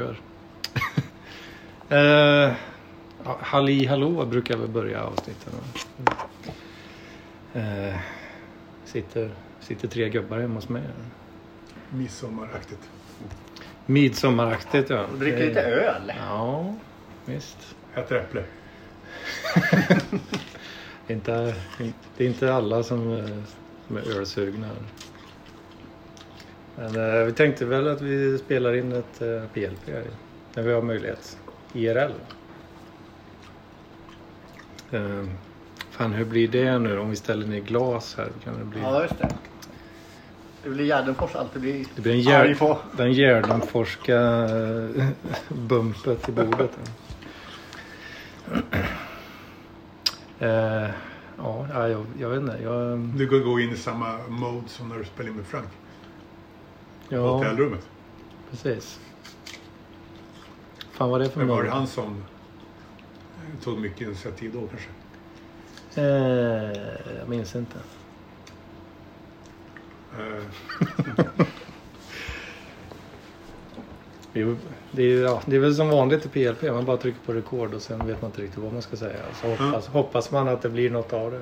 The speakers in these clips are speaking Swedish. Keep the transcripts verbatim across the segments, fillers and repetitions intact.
kör. uh, Halli hallå brukar vi börja avsnitten. Uh, sitter, sitter tre gubbar hemma hos mig. Midsommaraktigt. Midsommaraktigt, ja. Och dricker lite öl. Ja, visst. Äter äpple. inte, det är inte alla som, som är ölsugna. Men uh, vi tänkte väl att vi spelar in ett uh, P L P här, när vi har möjlighet. I R L. Uh, fan, hur blir det nu om vi ställer ner glas här? Kan det bli... Ja, just det. Det blir Gärdenfors alltid blir. Det blir en gär... på. Den Gärdenforska uh, bumpet i bordet. uh, ja, jag, jag vet inte. Jag... Du går gå in i samma mode som när du spelar in med Frank. Ja, hotellrummet. Precis. Fan, vad det för Men var någon? det han som tog mycket initiativ då kanske? Eh, jag minns inte. Uh. Jo, det, är, ja, det är väl som vanligt i P L P. Man bara trycker på rekord och sen vet man inte riktigt vad man ska säga. Så hoppas, mm. hoppas man att det blir något av det.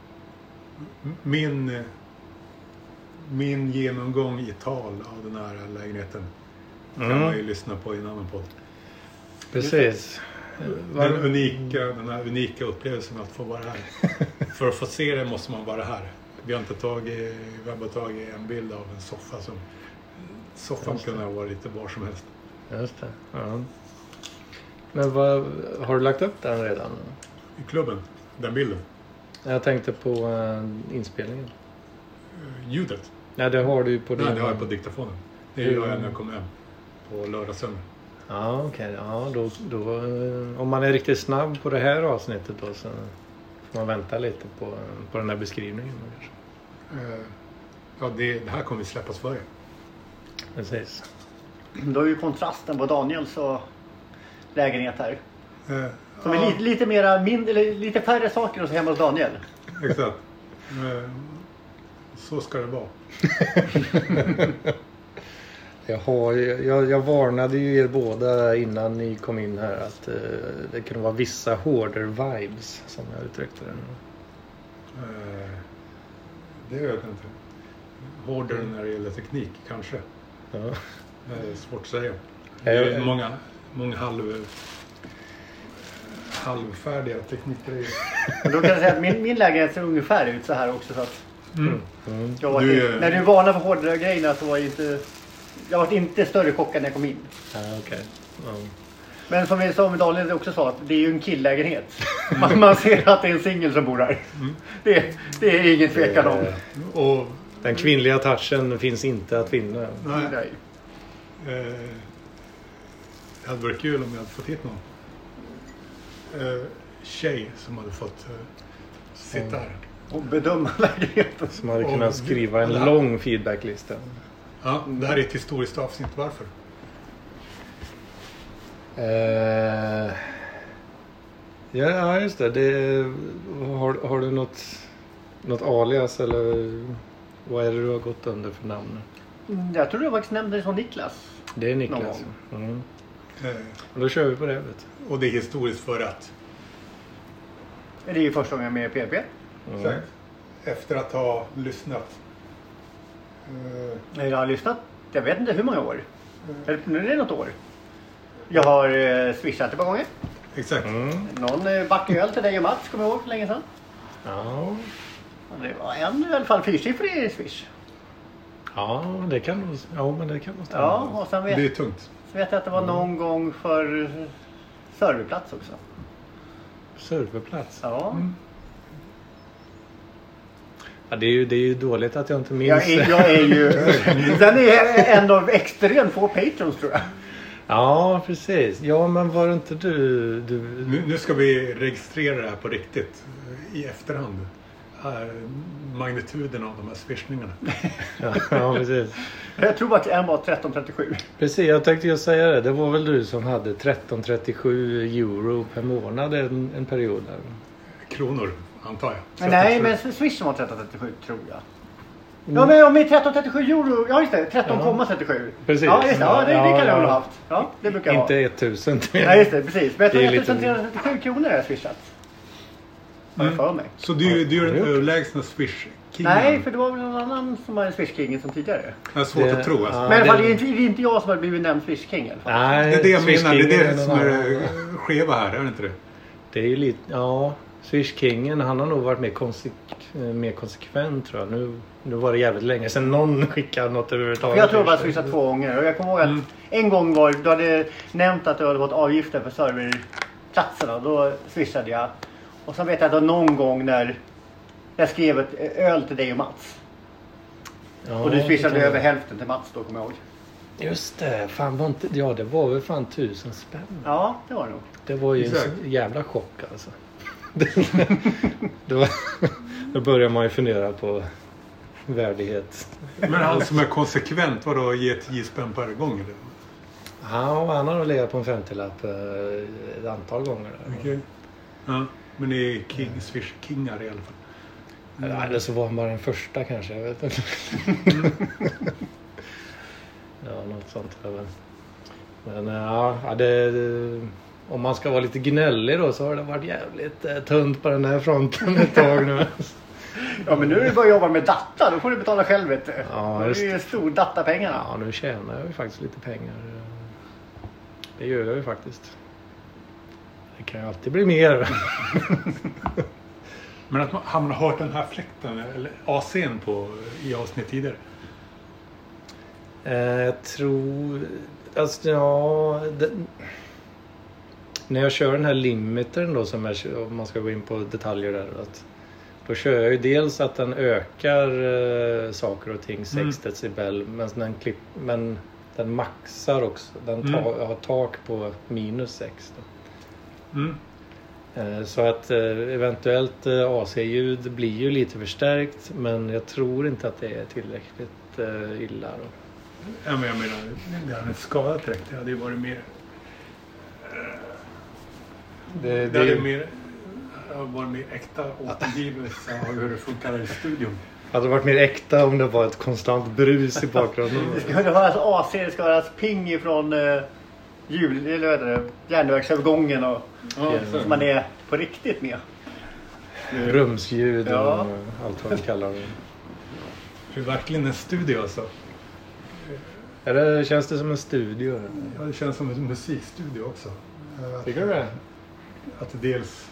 Min, min genomgång i tal av den här lägenheten kan mm. man ju lyssna på i en annan podd. Precis. Den unika, den här unika upplevelsen att få vara här. För att få se det måste man vara här. Vi har inte tagit, vi har bara tagit en bild av en soffa som soffan kunde vara lite var som helst. Just det. Ja. Men vad, har du lagt upp den redan? I klubben, den bilden. Jag tänkte på uh, inspelningen. Uh, ljudet? Nej, det har du ju på din... Nej, det har jag på diktafonen. Det är ju jag när jag kommer hem på lördagsön. Ja, okej. Okay. Ja, då, då, om man är riktigt snabb på det här avsnittet då, så får man vänta lite på, på den här beskrivningen. Uh, ja, det, det här kommer vi släppas för er. Precis. Då är ju kontrasten på Daniels och lägenhet här. Uh, Som är lite, lite, mera, mindre, eller lite färre saker hos hemma hos Daniel. Exakt. Uh, så ska det vara. Jag, har, jag, jag varnade ju er båda innan ni kom in här att uh, det kunde vara vissa hårdare vibes, som jag uttryckte det. Uh, det vet jag inte. Hårdare mm. när det gäller teknik, kanske. Ja. Det är svårt att säga. Det är uh, många, många halv, halvfärdiga teknikgrejer. Då kan jag säga att min, min lägenhet ser ungefär ut så här också. Så att mm. Mm. Jag var du, inte, när du är vana för hårdare grejerna så var jag inte... Jag var inte större kock när jag kom in. Ja, okay. Ja. Men som, vi, som Daniel också sa, att det är ju en killlägenhet. Man, man ser att det är en singel som bor där. Mm. Det, det är ingen tvekan om. Och den kvinnliga touchen finns inte att finna. Nej. nej. Eh, det hade varit kul om jag hade fått hit någon eh, tjej som hade fått eh, sitta mm. här. Och bedöma lägenheten. Som hade kunnat och, skriva en ja. lång feedbacklista. Ja, det här är ett historiskt avsnitt. Varför? Uh, ja, just det. det har, har du något, något alias eller vad är det du har gått under för namn? Jag tror du faktiskt nämnde det som Niklas. Det är Niklas. Mm. Uh, och då kör vi på det. Vet du. Och det är historiskt för att? Det är ju första gången med P P. Mm. Exakt. Efter att ha lyssnat. Uh, jag har lyssnat, jag vet inte hur många år. Uh, nu är det något år. Jag har uh, swishat ett par gånger. Exakt. Mm. Någon uh, backöl till dig och Mats, kommer jag ihåg för länge sedan. Ja. Och det var en i alla fall fyrsiffrig swish. Ja, det kan nog, ja, men det kan nog stämma. Ja, och sen vet, det är tungt. Så vet jag att det var mm. någon gång för serverplats också. Serverplats? Ja. Mm. Ja, det är ju, det är ju dåligt att jag inte minns. Jag är, jag är ju... Den är en av extremt få patrons, tror jag. Ja, precis. Ja, men var det inte du... du... Nu, nu ska vi registrera det här på riktigt. I efterhand. Magnituden av de här swishningarna. ja, ja, precis. Jag tror att en var tretton trettiosju. Precis, jag tänkte ju säga det. Det var väl du som hade tretton trettiosju euro per månad en, en period. Där. Kronor, antar jag. Men nej, men Swish var tretton trettiosju, tror jag. Ja, men om det är tretton komma trettiosju euro. Ja, just det. tretton komma trettiosju. Precis. Ja, just det. Ja, det, det kan Ja, jag ja. väl ha haft. Ja, det brukar jag Inte ha. etttusen. Nej, just det. Precis. Men jag tror Det är etttusen trehundratrettiosju kronor har jag swishat. Har jag för mig. Så du, du är den Ja. överlägsna Swish-kingen? Nej, för det var väl någon annan som var Swish-kingen som tidigare. Det är svårt Det- att tro alltså. ja. Men i alla fall, det- det är inte, det är inte jag som har blivit nämnd Swish-king i alla fall. Nej, Det är det jag menar, det är det Swish-kingen som är någon det annan. skeva här, är det inte det? Det är ju lite, ja. Swish-kingen, han har nog varit mer, konsek- mer konsekvent tror jag. Nu, nu var det jävligt länge sedan någon skickade något överhuvudtaget. För jag tror jag bara swishat två gånger. Och jag kommer ihåg att Mm. en gång var du hade nämnt att du hade fått avgifter för serverplatserna. Då swishade jag. Och sen vet jag att det var någon gång när jag skrev ett öl till dig och Mats. Ja, Och du det swishade kan- över hälften till Mats då, kommer jag ihåg. Just det, fan var inte, ja det var väl fan tusen spänn. Ja, det var det nog. Det var ju Exakt. en jävla chock alltså. då, då börjar man ju fundera på värdighet. Men han som är konsekvent, vadå, ge tio spänn per gång eller? Ja, och han har nog legat på en femtiolapp eh, ett antal gånger. Där. Okej. Ja, men det är king, Swish-kingar i alla fall. Ja, eller så var han bara den första kanske, jag vet inte. Ja, något sånt. där väl. Men ja, ja, det, det, om man ska vara lite gnällig då så har det varit jävligt eh, tunt på den här fronten ett tag nu. Ja, men nu är det bara att jobba med data. Då får du betala själv, vet du. Ja, Då är just det ju stor datapengarna. Ja, nu tjänar jag ju faktiskt lite pengar. Det gör jag ju faktiskt. Det kan ju alltid bli mer. Men att man, har man hört den här fläkten, eller A C:n på i avsnitt tidigare? Eh, jag tror... Alltså, ja... Det, när jag kör den här limitern då, som jag, kör- om man ska gå in på detaljer där. Att, då kör jag ju dels att den ökar eh, saker och ting sex Mm. decibel. Men den, klipp, men den maxar också. Den ta, Mm. har tak på minus sex då. Mm. Eh, Så att eh, eventuellt eh, A C-ljud blir ju lite förstärkt, men jag tror inte att det är tillräckligt eh, illa då. Ja, men jag menar, det hade inte skadat direkt. Det hade ju varit mer... Det, Det hade mer, varit mer äkta återgivelse av hur det funkar i studion. hade varit mer äkta om det var ett konstant brus i bakgrunden. Det ska det höras A C, det ska höras ping ifrån eh, jul, eller vad heter det, järnvägsövergången och Ja, så man är på riktigt med. Rumsljud och Ja. allt vad vi kallar det. Det är verkligen en studio alltså. Är det. Känns det som en studio? Ja, det känns som en musikstudio också. Tycker du det? Att det dels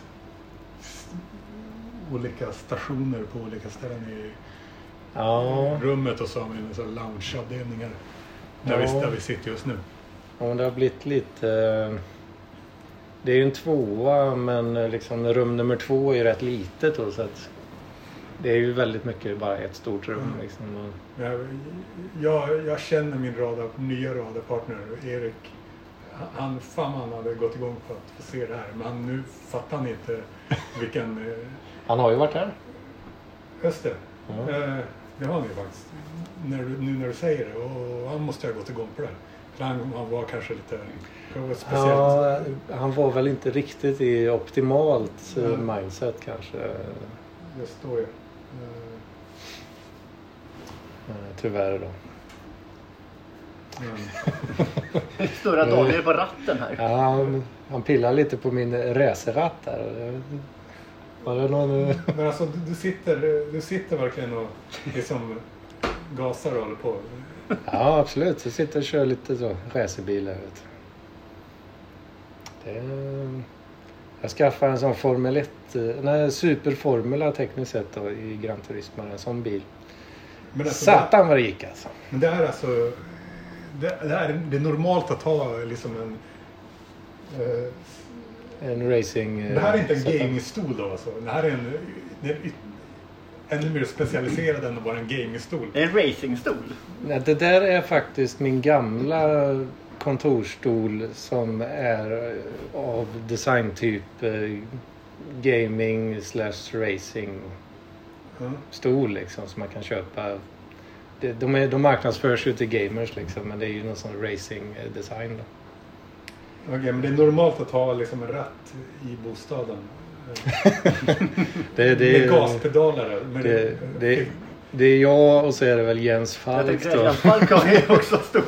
olika stationer på olika ställen i Ja, rummet och så har vi en sån loungeavdelningar. Där, Ja. vi, där vi sitter just nu. ja det har blivit lite... eh, Det är ju en tvåa, men eh, liksom rum nummer två är ju rätt litet då, så att det är ju väldigt mycket bara ett stort rum Mm. liksom. Och, Jag, jag, jag känner min radar, nya radarpartner Erik. Han, fan han hade gått igång på att få se det här. Men han, nu fattar han inte vilken... eh, han har ju varit här. Just det. Ja. Eh, det har han ju faktiskt. När, du- nu när du säger det. Och han måste ha gått igång på det. För han, han var kanske lite... Det var speciellt. Ja, han var väl inte riktigt i optimalt eh, Mm. mindset kanske. Det står ju. Eh, eh, Tyvärr då. men, Stora Daniel på ratten här. Ja, han, han pillar lite på min racerratt där. Jag vet inte. Var det någon... eh, men alltså du, du, sitter, du sitter verkligen och liksom gasar och håller på. Ja, absolut. Jag sitter och kör lite så racerbilar. Vet du. Det är... Jag skaffade en sån Formel ett, eh, nej, superformula tekniskt sett då, i Gran Turismo, en sån bil. Men alltså, Satan vad det gick alltså. Men det är alltså... Det, det, är, det är normalt att ha liksom en... Eh, En racing... eh, det här är inte en setup. gamingstol då alltså. Det här är en... Det är yt- ännu mer specialiserad än att vara en gamingstol. Det är en racingstol. Nej, det där är faktiskt min gamla kontorstol som är eh, av designtyp eh, gaming slash racing Mm. stol liksom som man kan köpa. Det, de, är, de marknadsförs ju till gamers liksom, men det är ju någon sån racing eh, design då. Okej, men det är normalt att ha liksom en ratt i bostaden. Det, det, med gaspedaler. Med det- det- Det är jag och så är det väl Jens Jag Falk tänkte då. Jens Falk har ju också stor.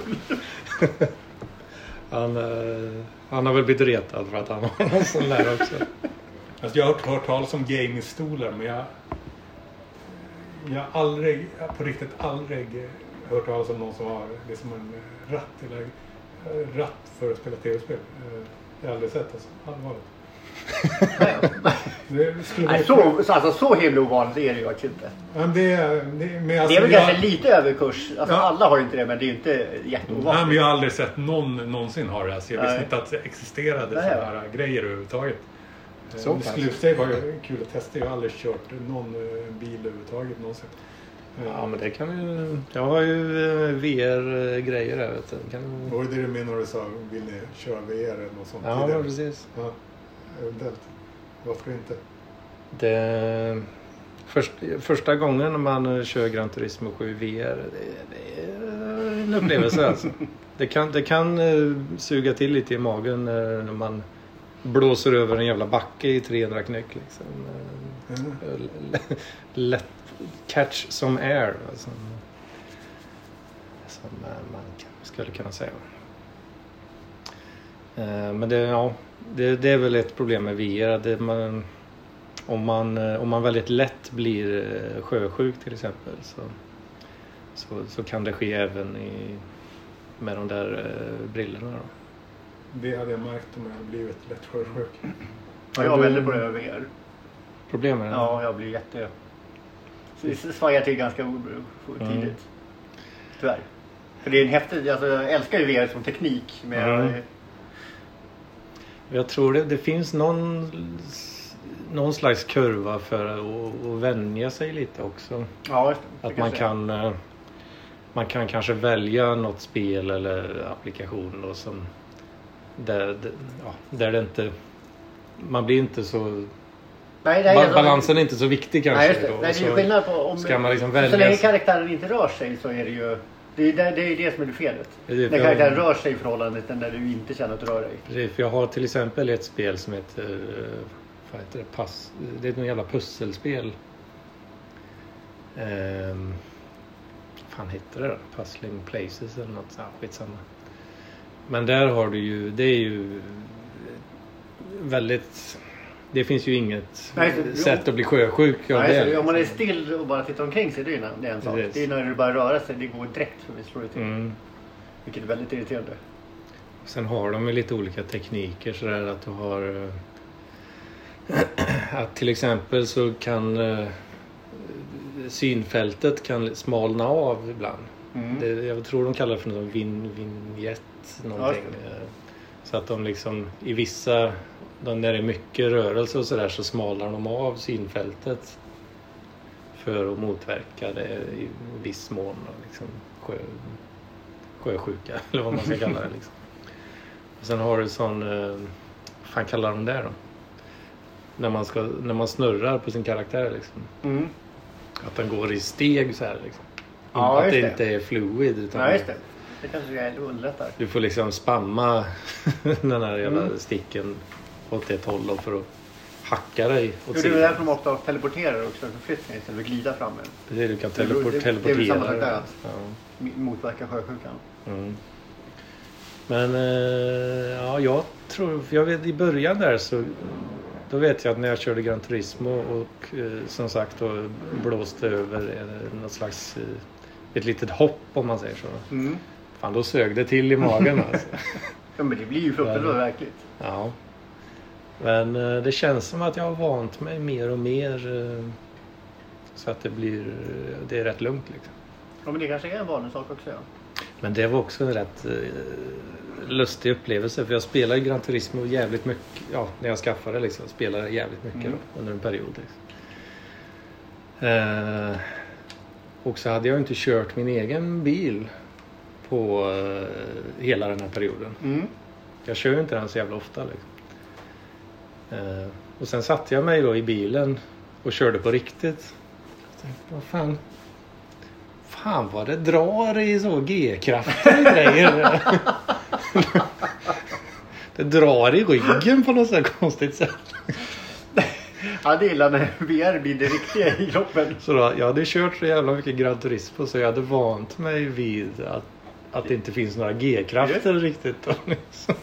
Han, eh, han har väl blivit retad för att han har någon sån där också. Alltså jag har hört, hört talas om gamingstolar, men jag jag har aldrig, jag har på riktigt aldrig hört talas om någon som har det som en ratt eller eh, ratt för att spela tv-spel. Eh, Jag har aldrig sett alltså. Allvarligt. Det skulle vara Nej, så, så, alltså, så himla ovanligt är det ju faktiskt inte. Men det, det, men alltså, Det är väl jag, kanske lite överkurs. Alltså, Ja. alla har ju inte det, men det är ju inte nej, jätteovanligt. men jag har aldrig sett någon någonsin ha det. Alltså, jag visste Nej. inte att det existerade Nej, sådana här grejer överhuvudtaget. Så Så det pass. skulle i och för sig vara kul att testa. Jag har aldrig kört någon eh, bil överhuvudtaget någonsin. Eh, Ja, men det kan ju... Jag har ju eh, V R-grejer där, vet du. Kan... Vad var det du menade när du sa, vill ni köra V R eller något sånt? Ja, tidigare? men precis. Ja, eventuellt. Varför inte? Det... Först, första gången man kör Gran Turismo sju V R, det, det är en upplevelse alltså. Det kan, det kan eh, suga till lite i magen eh, när man blåser över en jävla backe i trehundra knyck liksom. Eh, Mm. Lätt catch som air, alltså. Som eh, man kan- skulle kunna säga. Eh, Men det, ja, det, det är väl ett problem med V R. Det man, om, man, eh, om man väldigt lätt blir eh, sjösjuk till exempel så, så, så kan det ske även i, med de där eh, brillorna. Då. Det hade jag märkt om jag hade blivit lätt sjösjuk. Ja, jag väljer på det över er. Problem med det? Ja, jag blir jätte... Så det svajar till ganska o- o- tidigt. Mm. Tyvärr. För det är en häftig... Alltså, jag älskar ju V R som teknik. Men Mm. jag, Jag tror det, det finns någon, någon slags kurva för att, att vänja sig lite också. ja, just det. Det Att man kanske är. kan, eh, man kan kanske välja något spel eller applikation då som där, ja, där det inte, man blir inte så, Nej, nej, ba- alltså- balansen är inte så viktig kanske. Nej, just det. då. Nej, det är Så ju skillnad på om... ska man liksom Så välja. länge karaktären inte rör sig så är det ju... Det är det, det, är det som är det felet. Det är det, När för karaktären jag- rör sig i förhållande till när du inte känner att du rör dig. Precis, för jag har till exempel ett spel som heter, eh, vad heter det, Pass, det är ett jävla pusselspel. Ehm, vad fan heter det då? Puzzling Places eller något, ja, skitsamma. Men där har du ju, det är ju väldigt, det finns ju inget Nej, det- sätt att bli sjösjuk av Nej, det. så om man är still och bara tittar omkring sig, det är en, det är en sak. Precis. Det är när du börjar röra sig, det går direkt för vi slår det till. Mm. Vilket är väldigt irriterande. Sen har de ju lite olika tekniker sådär att du har eh, att till exempel så kan eh, synfältet kan smalna av ibland. Mm. Det, jag tror de kallar det för någon vin, vignett någonting. Ja, Eh, så att de liksom i vissa, då när det är mycket rörelse och sådär så smalnar de av synfältet för att motverka det i viss mån då, liksom sjö, sjösjuka eller vad man ska kalla det liksom. Och sen har du sån, eh, vad fan kallar de det då? När man, ska, när man snurrar på sin karaktär liksom. Mm. Att den går i steg så här liksom. Ja, att just det det. inte är fluid utan Ja, just det. Det kanske är underlättar. du får liksom spamma den här jävla Mm. sticken åt ett håll då för att hacka dig åt Jo, det är sidan. därför de ofta teleporterar också, förflyttningar istället för att glida fram en. Precis, du kan Det är väl- teleport, det- det är väl teleportera. samma sak där, att- Ja. Motverka sjösjukan. Mm. Men eh, ja, jag tror, för jag vet i början där så då vet jag att när jag körde Gran Turismo och eh, som sagt då blåste över eh, något slags eh, ett litet hopp om man säger så. Mm. Fan, då sög det till i magen alltså. Ja, men det blir ju fruktansvärt verkligt. Ja. Men eh, det känns som att jag har vant mig mer och mer eh, så att det blir, det är rätt lugnt liksom. Ja, men det kanske är en vanlig sak också, ja. Men det var också en rätt eh, lustig upplevelse för jag spelade Gran Turismo jävligt mycket, ja när jag skaffade liksom, spelade jävligt mycket Mm. då, under en period. Liksom. Eh, och så hade jag inte kört min egen bil på eh, hela den här perioden. Mm. Jag kör ju inte den så jävla ofta liksom. Eh, och sen satte jag mig då i bilen och körde på riktigt. Jag tänkte, vad fan Fan vad det drar i så G-krafter och grejer. Det drar i ryggen på något så här konstigt sätt. Ja, det gillar när V R blir det riktiga i kroppen. Så då, jag hade kört så jävla mycket Gran Turismo så jag hade vant mig vid att, att det inte finns några G-krafter riktigt. Då, liksom.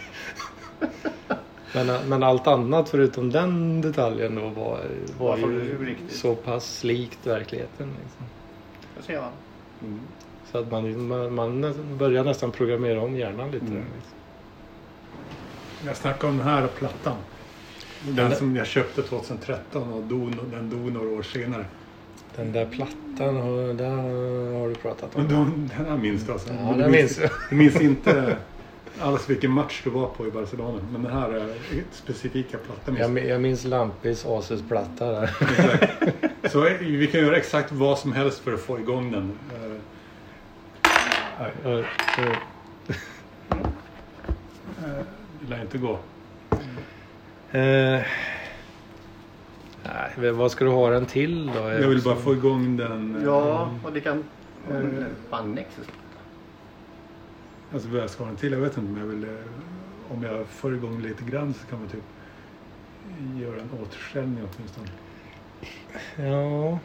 men, men allt annat förutom den detaljen då var, var ju så pass likt verkligheten. Liksom. Det ser man. Mm. Så att man, man, man börjar nästan programmera om hjärnan lite. Mm. Där, liksom. Jag snackade om den här plattan. Den som jag köpte tjugohundratretton och dog, den dog några år senare. Den där plattan, där har du pratat om. Den, den här minns du alltså. Ja, den minns jag. Jag minns inte alls vilken match du var på i Barcelona. Men den här är specifika plattan. Jag, jag minns Lampis Asus-platta där. Så vi kan göra exakt vad som helst för att få igång den. Nej. Uh, uh. Det lär inte gå. Uh, nej, vad ska du ha den till då? Jag vill bara få igång den. Ja, och det kan... Uh, fan, Nexus. Alltså vad jag ska ha den till, jag vet inte. Men jag vill, om jag får igång lite grann så kan man typ göra en återställning åtminstone. Ja.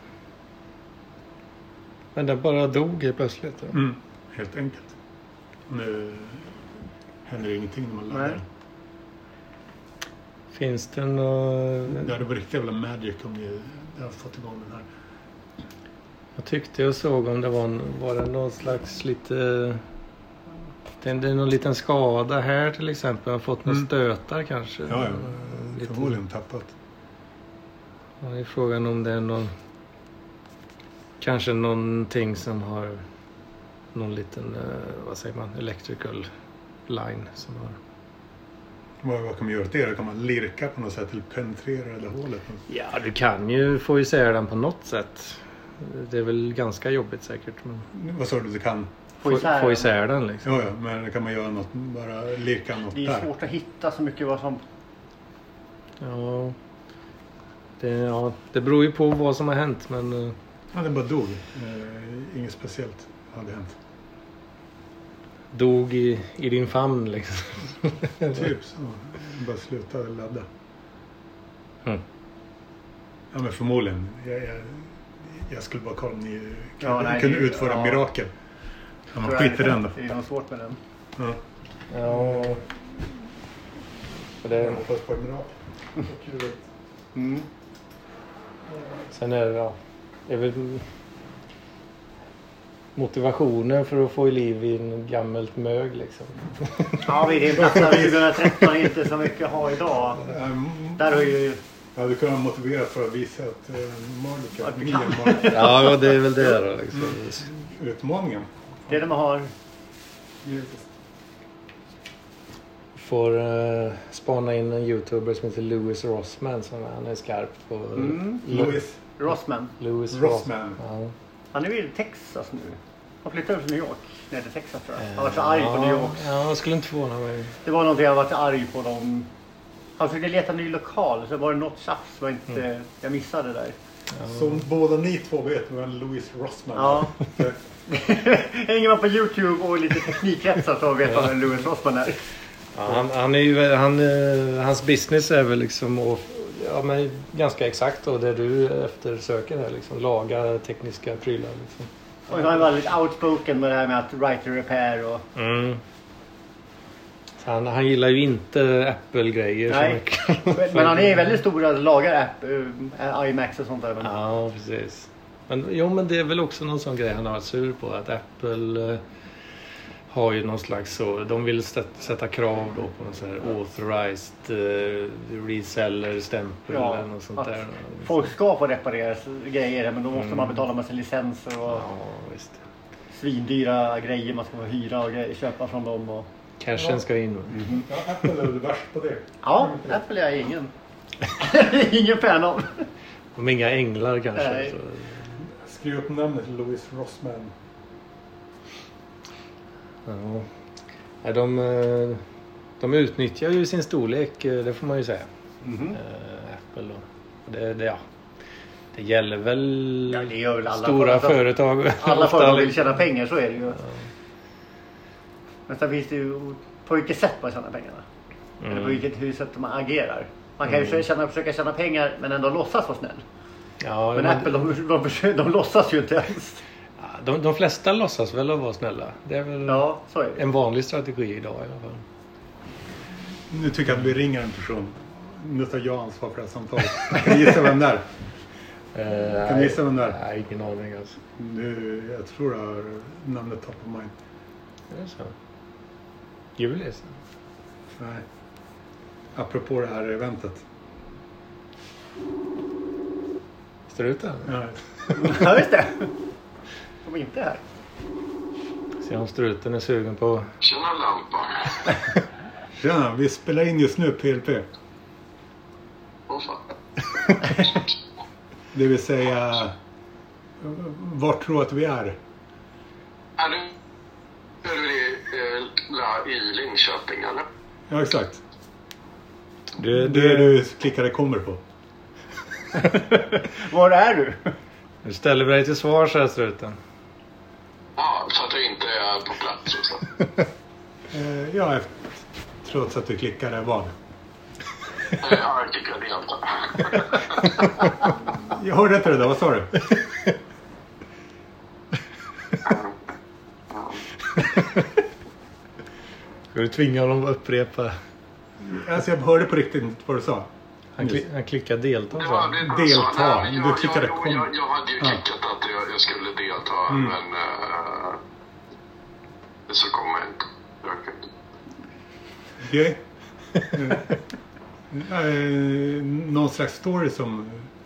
Men den bara dog helt plötsligt. Mm, helt enkelt. Nu händer ingenting när man laddar den. Finns det någon... Det hade varit riktigt jävla magic om ni hade fått igång den här. Jag tyckte jag såg om det var, var det någon slags lite... Det är någon liten skada här till exempel. Jag har fått några mm. stötar kanske. Ja, ja. Lite... Förmodligen tappat. Ja, det är frågan om det är någon... Kanske någonting som har... Någon liten, vad säger man, electrical line som har... Vad, vad kan man göra åt det? Kan man lirka på något sätt eller penetrera det hålet? Ja, du kan ju få isär den på något sätt. Det är väl ganska jobbigt säkert. Men... Vad sa du, du kan? Få isär, få isär den liksom. Ja, ja, men kan man göra något, bara lirka något där? Det är svårt där. Att hitta så mycket vad som... Ja det, ja, det beror ju på vad som har hänt, men... Ja, den bara dog. Eh, inget speciellt hade hänt. Dog i, i din famn liksom. Typ så. Bara slutade ladda. Mm. Ja, men förmodligen. Jag, jag, jag skulle bara kolla om ni ja, kunde, nej, kunde det, utföra ja. mirakel. Ja, man skiter den då. Det är något svårt med den. Ja. Ja. Det... Jag hoppas på en mirakel. Mm. Sen är det, ja, det är väl motivationen för att få i liv i en gammalt mög liksom. Ja, vi är platsen tjugohundratretton inte så mycket att ha idag. Um, Där har ju... Ja, du kan motivera för att visa att uh, Marlica, ja, ja, det är väl det då liksom. Mm. Utmaningen. Det är det man har. Får uh, spana in en YouTuber som heter Louis Rossman som han är skarp på. Mm. Louis Rossman. Louis Rossman. Ja. Han är ju i Texas nu. Han flyttade över till New York. Ner till Texas tror jag. Han var så arg på New York. Ja, jag skulle inte förvåna mig. Det var någonting jag varit arg på dem. Han försökte leta en ny lokal. Så var det något tjafs som jag inte... Mm. Jag missade där. Ja. Som båda ni två vet vem Louis Rossman ja. Hänger man på YouTube och lite teknikkretsar så vet man vem Louis Rossman är. Ja, han, han är ju... Han, hans business är väl liksom... Och, ja, men ganska exakt då, det du eftersöker här liksom. Laga tekniska prylar liksom. Och han är väldigt outspoken med det här med att write and repair och... Mm. Han, han gillar ju inte Apple-grejer. Nej, men, men han är väldigt stor att lagar app, äh, iMacs och sånt där. Men... Ja, precis. Men, jo, men det är väl också någon sån grej han har varit sur på. Att Apple äh, har ju någon slags så... De vill sätta, sätta krav då på någon sån här authorized äh, reseller-stämpel ja, eller något sånt där. Folk ska få reparera grejer men då måste mm. man betala massa licenser och ja, visst. svindyra grejer man ska få hyra och grejer, köpa från dem. Och... Cashen ja. Ska in. Mm. Ja, Apple är väl värst på det. Ja, Apple är jag ingen. ingen fan av. De är inga änglar kanske. Nej. Så... Skriv upp namnet Louis Rossman. Ja. De, de utnyttjar ju sin storlek, det får man ju säga. Mm-hmm. Apple och det, det, ja. Det gäller väl, ja, det gör väl alla stora företag. företag. Alla företag vill tjäna pengar, så är det ju. Ja. Men sen finns det ju på vilket sätt man tjänar pengarna. Mm. Eller på vilket hur sätt man agerar. Man kan ju Mm. tjäna, försöka tjäna pengar men ändå låtsas vara snäll. Ja, Men men- Apple, de, de, de, de låtsas ju inte ens. Ja, De, de flesta låtsas väl att vara snälla. Det är väl Ja, så är det. en vanlig strategi idag i alla fall. Nu tycker jag att vi ringer en person. Nu tar jag ansvar för det här samtalet. Kan du gissa vem det är? Eh, Kan du gissa vem det är? Nej, ingen aning alltså. Nu, jag tror jag har namnet top of mind. Är det så? Julis? Nej. Apropå det här eventet. Struten? Ja. Ja, just det. De är inte här. Se om struten är sugen på... Tjena lampan. Tjena, vi spelar in just nu P L P. Åh fan. Det vill säga, vart tror du att vi är? Är du, är du det, eh, i Linköping eller? Ja, exakt. Du, Det är du klickare kommer på. Var är du? Nu ställer vi dig till svar, så här struten. Ja, så att jag inte är på plats och så. Eh, ja, efter- trots att du klickade vad? Eh, Ja, jag tycker det delta. Jag hörde inte det där, vad sa du? Ska du tvinga honom att upprepa? Alltså jag hörde på riktigt inte vad du sa. Han, kli, han klickar delta, Det så. var, det var Delta. så. Nej, men Du jag, klickade jag, kom. jag, jag hade ju Ja. klickat att jag, jag skulle delta, Mm. men uh, så kom jag inte. Jag kan inte. Okej. Eh, eh, någon slags story som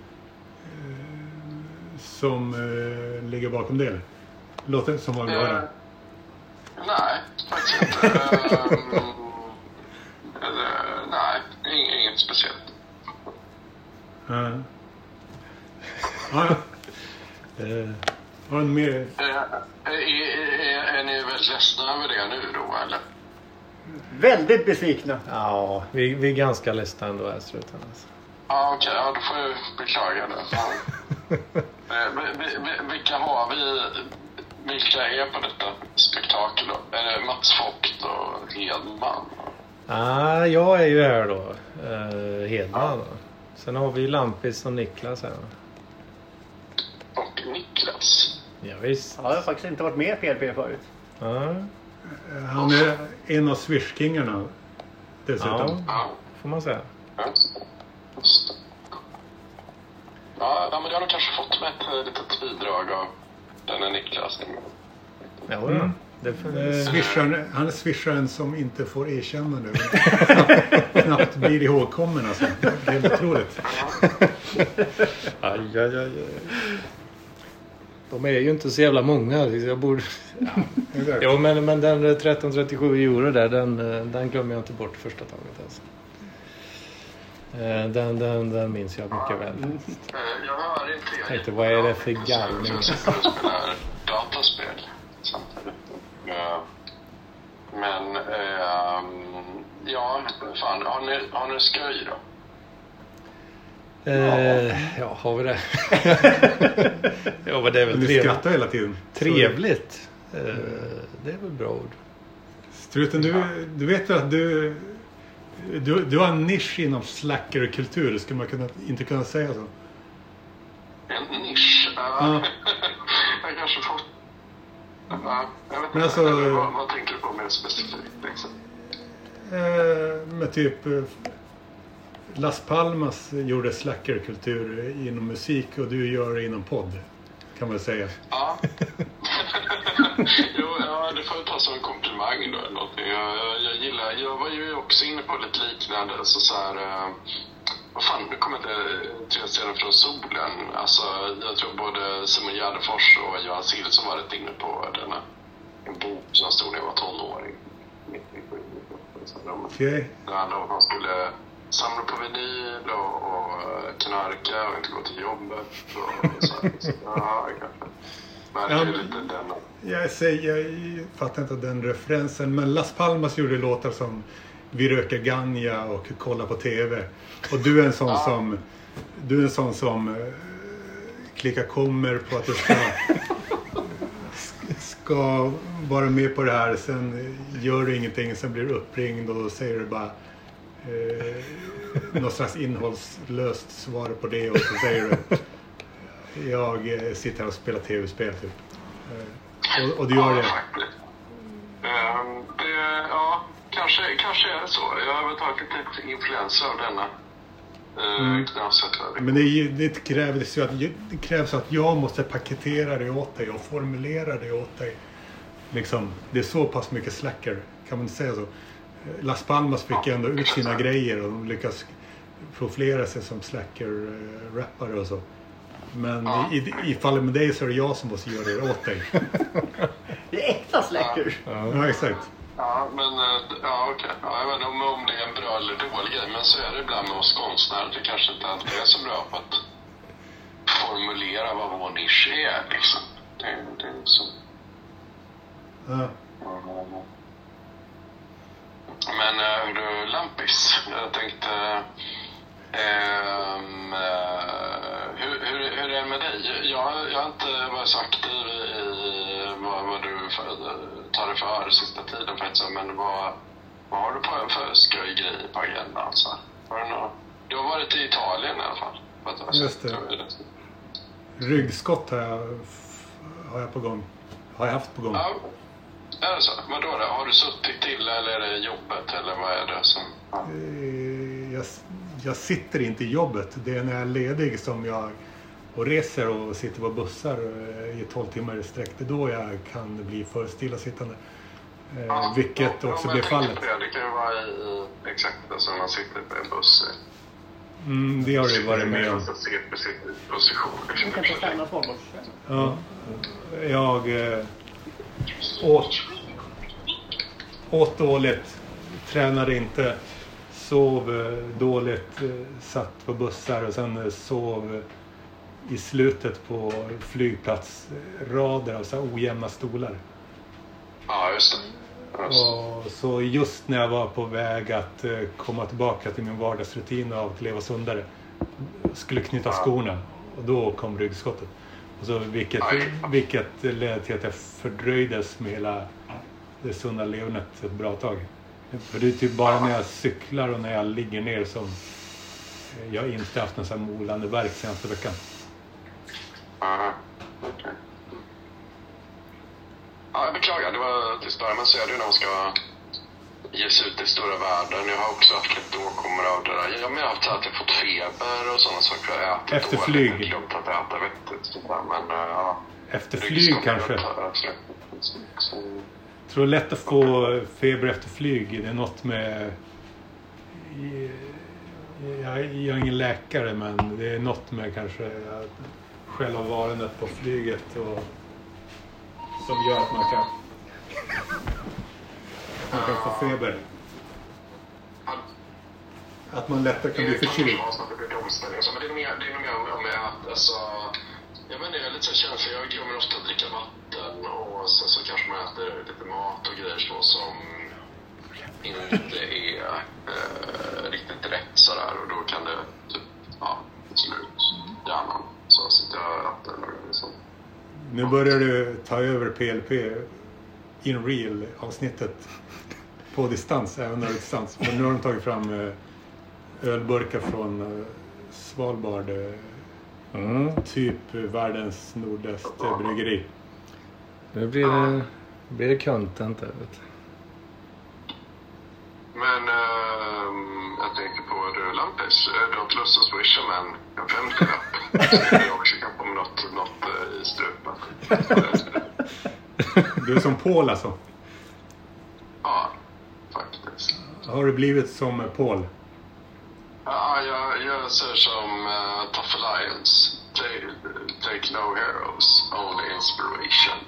eh, som eh, ligger bakom det? Låter som vad vi Eh, höra. Nej, faktiskt inte. Ehm, eller, nej, inget, inget speciellt. Ja. Ja, Eh, har en mer... Eh, är, är, är ni väldigt ledsna över det nu då, eller? Väldigt besvikna. ja, vi, vi är ganska ledsna ändå, här struten. Alltså. Ja, okej, ja, då får jag beklaga det. Ja. Eh, vi- vi- vi- vilka har vi? Vilka är på detta spektakel då? Är det Mats Vogt och Hedman? Ah, jag är ju här då. Eh, Hedman. Då. Sen har vi Lampis och Niklas här. Och Niklas? Ja, visst. Ja, jag har faktiskt inte varit med i P L P förut. Ja, Han är en av Swish-kingarna dessutom. ja, Ja. får man säga. Ja, just det. Ja, ja, men jag har nog kanske fått med ett eh, litet bidrag av denna Niklas. Ja, då. Mm. Det får... Eh, swisharen, han är swisharen som inte får erkännande. Knappt, knappt blir ihågkommen alltså. Det är otroligt. Aj, aj, aj, aj. De är ju inte så jävla många. Jag borde... Exakt. Jo, men, men den tretton trettiosju euro där, den, den glömmer jag inte bort första taget. Alltså. Eh, Den, den, den minns jag mycket väl. Eh, Jag hör inte er. Tänkte, vad är det för galning? Jag sitter och spelar dataspel samtidigt. Ja. Men, ehm, ja, fan, har ni, har ni skoj då? Eh, ja, har vi det? Ja, men det är väl Du trevligt. skrattar hela tiden. Trevligt. Eh, det är väl bra ord. Struten, du, du vet väl att du, du, du har en nisch inom slackerkultur. Skulle man kunna, inte kunna säga så? En nisch? Ja. Ja. Jag kanske får... Ja, jag vet Men inte. alltså- Eller vad, vad tänker du på mer specifikt? Liksom? Eh, med typ eh, Las Palmas gjorde slackerkultur inom musik och du gör det inom podd. Kan man säga. Ja. Jo, ja, det får jag ta som en komplimang då eller någonting. Jag, jag, jag gillar, jag var ju också inne på lite liknande, så så här, eh, vad fan, nu kommer jag inte till scenen från solen. Alltså, jag tror både Simon Gärdenfors och Johan Silsson var rätt inne på denna, en bok som stod när jag var tonåring. Okej. Det handlade om att han skulle samla på vinyl och, och knarka och inte gå till jobbet. Och så här, så, ja, kanske. Men det Ja, är men- lite denna. Jag, säger, jag fattar inte den referensen. Men Las Palmas gjorde låtar som Vi röker ganja och kollar på tv. Och du är en sån Ja. som Du är en sån som eh, klickar kommer på att du ska ska vara med på det här. Sen gör du ingenting. Sen blir du uppringd och säger du bara eh, något slags innehållslöst svar på det och så säger du jag eh, sitter här och spelar tv-spel typ. Eh, och, och du gör Ja, det. faktiskt. Ehm, det, ja, kanske, kanske är det så. Jag har väl tagit lite influenser av denna. Uh, Mm. mm. Men det, är ju- det, krävs ju att, det krävs att jag måste paketera det åt dig och formulera det åt dig. Liksom, det är så pass mycket slacker, kan man inte säga så. Las Palmas fick ändå ut sina grejer och de lyckas profilera sig som slacker-rappare och så. Men i, i, i fallet med dig så är det jag som måste göra det åt dig. Det är äkta släcker. Ja, exakt. Ja, men eh, ja, okej. Ja, jag vet inte om, om det är en bra eller dålig grej, men så är det ibland med oss konstnärer. Det kanske inte alltid är så bra på att formulera vad vår nisch är, liksom. Det, det är så. Ja. Men uh, du, Lampis, jag tänkte... ehm, eh, hur, hur, hur är det med dig? Jag, jag har inte varit så aktiv i vad, vad du för, tar det för sista tiden faktiskt, men vad, vad har du på för skojgrejer på agendan? Alltså? Har du, något, du har varit i Italien i alla fall. För att jag har Just sett- det. Ryggskott har jag, har jag på gång. Har jag haft på gång. Ja, är det så? Vad då? Har du suttit till eller är det jobbet eller vad är det som... Ja. Eh, Jag, jag sitter inte i jobbet. Det är när jag är ledig som jag och reser och sitter på bussar eh, i tolv timmar i sträck. Det är då jag kan bli för stillasittande. Eh, Ja, vilket ja, också men blir jag tänker fallet. på Det. det kan ju vara i exakt alltså när man sitter på en buss. Mm, det har du varit med om. Position. Du kan inte stanna på bort. Ja. Jag eh, åt, åt dåligt, tränade inte, sov eh, dåligt, eh, satt på bussar och sen eh, sov eh, i slutet på flygplatsrader av så här ojämna stolar. Ja, just det. Just. Och så just när jag var på väg att eh, komma tillbaka till min vardagsrutin av att leva sundare skulle knyta skorna och då kom ryggskottet. Och så vilket, vilket ledde till att jag fördröjdes med hela det sunda levernet ett bra tag. För det är typ bara när jag cyklar och när jag ligger ner som jag inte haft någon sån här molande verk senaste veckan. Ja, okej. Ja, jag beklagar. Det var till större. Men så är det ju när man ska ge sig ut i stora världen. Jag har också haft lite åkommor av det där. Jag har haft att jag fått feber och sådana saker. Jag har ätit Efter dåligt. flyg. Det är klart att jag äter vettigt. sådär, Men ja. Efter Det är flyg så- kanske. så- så- Tror det är lätt att få feber efter flyg. Det är något med... Jag är ingen läkare men det är något med kanske själva varandet på flyget och som gör att man kan man kan få feber. Att man lättare kan bli förkyld. Men det är mer, det är nog mer med att alltså, jag vet inte, jag är lite så känslig. Jag glömmer ofta att dricka vatten och sen så kanske man äter lite mat och grejer så som inte är eh, riktigt rätt sådär och då kan det typ, ja, slå ut hjärnan. Så sitter jag och äter eller liksom. Nu börjar du ta över P L P in real avsnittet på distans, även när det är distans. För nu har de tagit fram eh, ölburkar från eh, Svalbard, eh, Mm. typ eh, världens nordligaste bryggeri. Nu blir det, blir det content där, vet du. Men ehm, jag tänker på du Lampis, du har inte lust att swisha men en femtio-lapp. Så jag också kan få något, något eh, i strupen. Du är som Paul alltså. Ja, faktiskt. Har du blivit som Paul? Ja, jag, jag ser som uh, Tough Alliance. Take, take no heroes, only inspiration.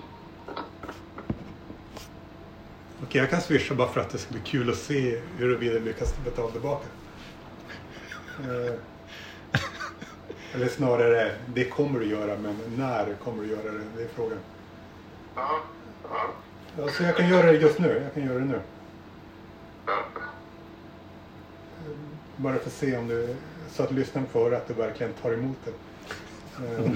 Okej, jag kan swisha bara för att det ska bli kul att se hur vi lyckas betala tillbaka. Eh, Eller snarare, det kommer du göra, men när kommer du göra det? Det är frågan. Ja, ja. Alltså jag kan göra det just nu. Jag kan göra det nu. ja. Bara för att se om du, så att lyssnaren får höra att du verkligen tar emot det. Eh,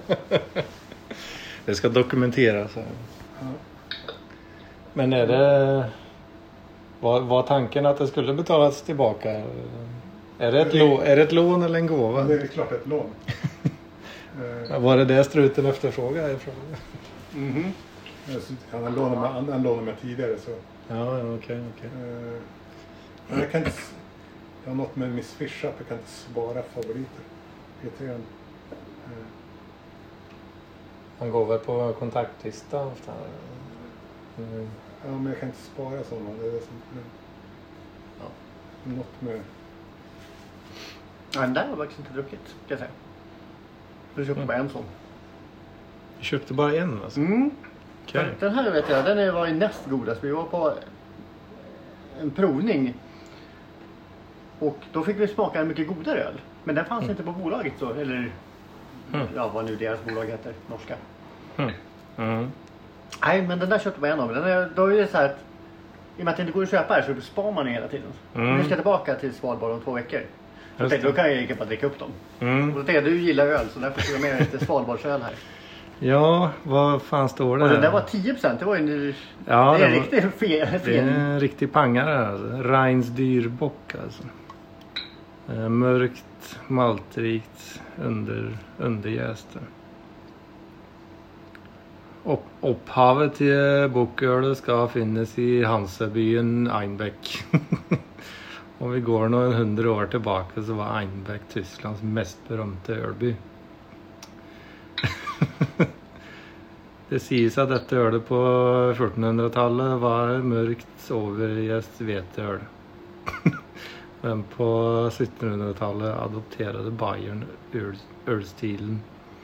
Det ska dokumenteras här. ja. Men är det... Var, var tanken att det skulle betalas tillbaka? Är det ett, lå, är det ett lån eller en gåva? Det är klart ett lån. eh, var det det struten efterfrågade? Mhm. Han har lånat mig, han, han lånade mig tidigare så. Ja, okej, okay, okej. Okay. Eh, men jag kan inte... Jag har något med min Swish-app, jag kan inte spara favoriter. Irriterande. Eh. Han går väl på kontaktlistan ofta? Mm. Ja, men jag kan inte spara sådana. Det är det som... Ja. Något med... Ja, den där har jag faktiskt inte druckit, kan jag säga. Du köpte Mm. bara en sån. Du köpte bara en alltså? Mm. Okay. Den här vet jag, den är- var ju näst godast. Vi var på en provning. Och då fick vi smaka en mycket godare öl. Men den fanns Mm. inte på bolaget då. Eller Mm. ja, vad nu deras bolag heter. Norska. Mm. Mm. Nej, men den där köpte vi en av. Den är, då är det så här att i och med att det inte går att köpa här så spar man hela tiden. Mm. Nu ska jag tillbaka till Svalbard om två veckor. Så Just tänkte, det. då kan jag lika bara dricka upp dem. Och Mm. då tänkte jag, du gillar öl så därför ska jag med lite Svalbardsöl här. Ja, vad fan står det? Och den där var tio procent. Det var ju en, Ja, det är en den var- riktig fel. Det är fel. en riktig pangare alltså. Reins dyrbock alltså. Eh, mörkt, maltrikt, under, underjäst. Opp, upphavet till bokölet ska finnas i Hansebyen Einbeck. Om vi går några hundra år tillbaka så var Einbeck Tysklands mest berömda ölby. Det sägs att detta ölet på fjortonhundratalet var mörkt överjäst veteöl. Men på sjuttonhundratalet adopterade Bayern öl, ölstilen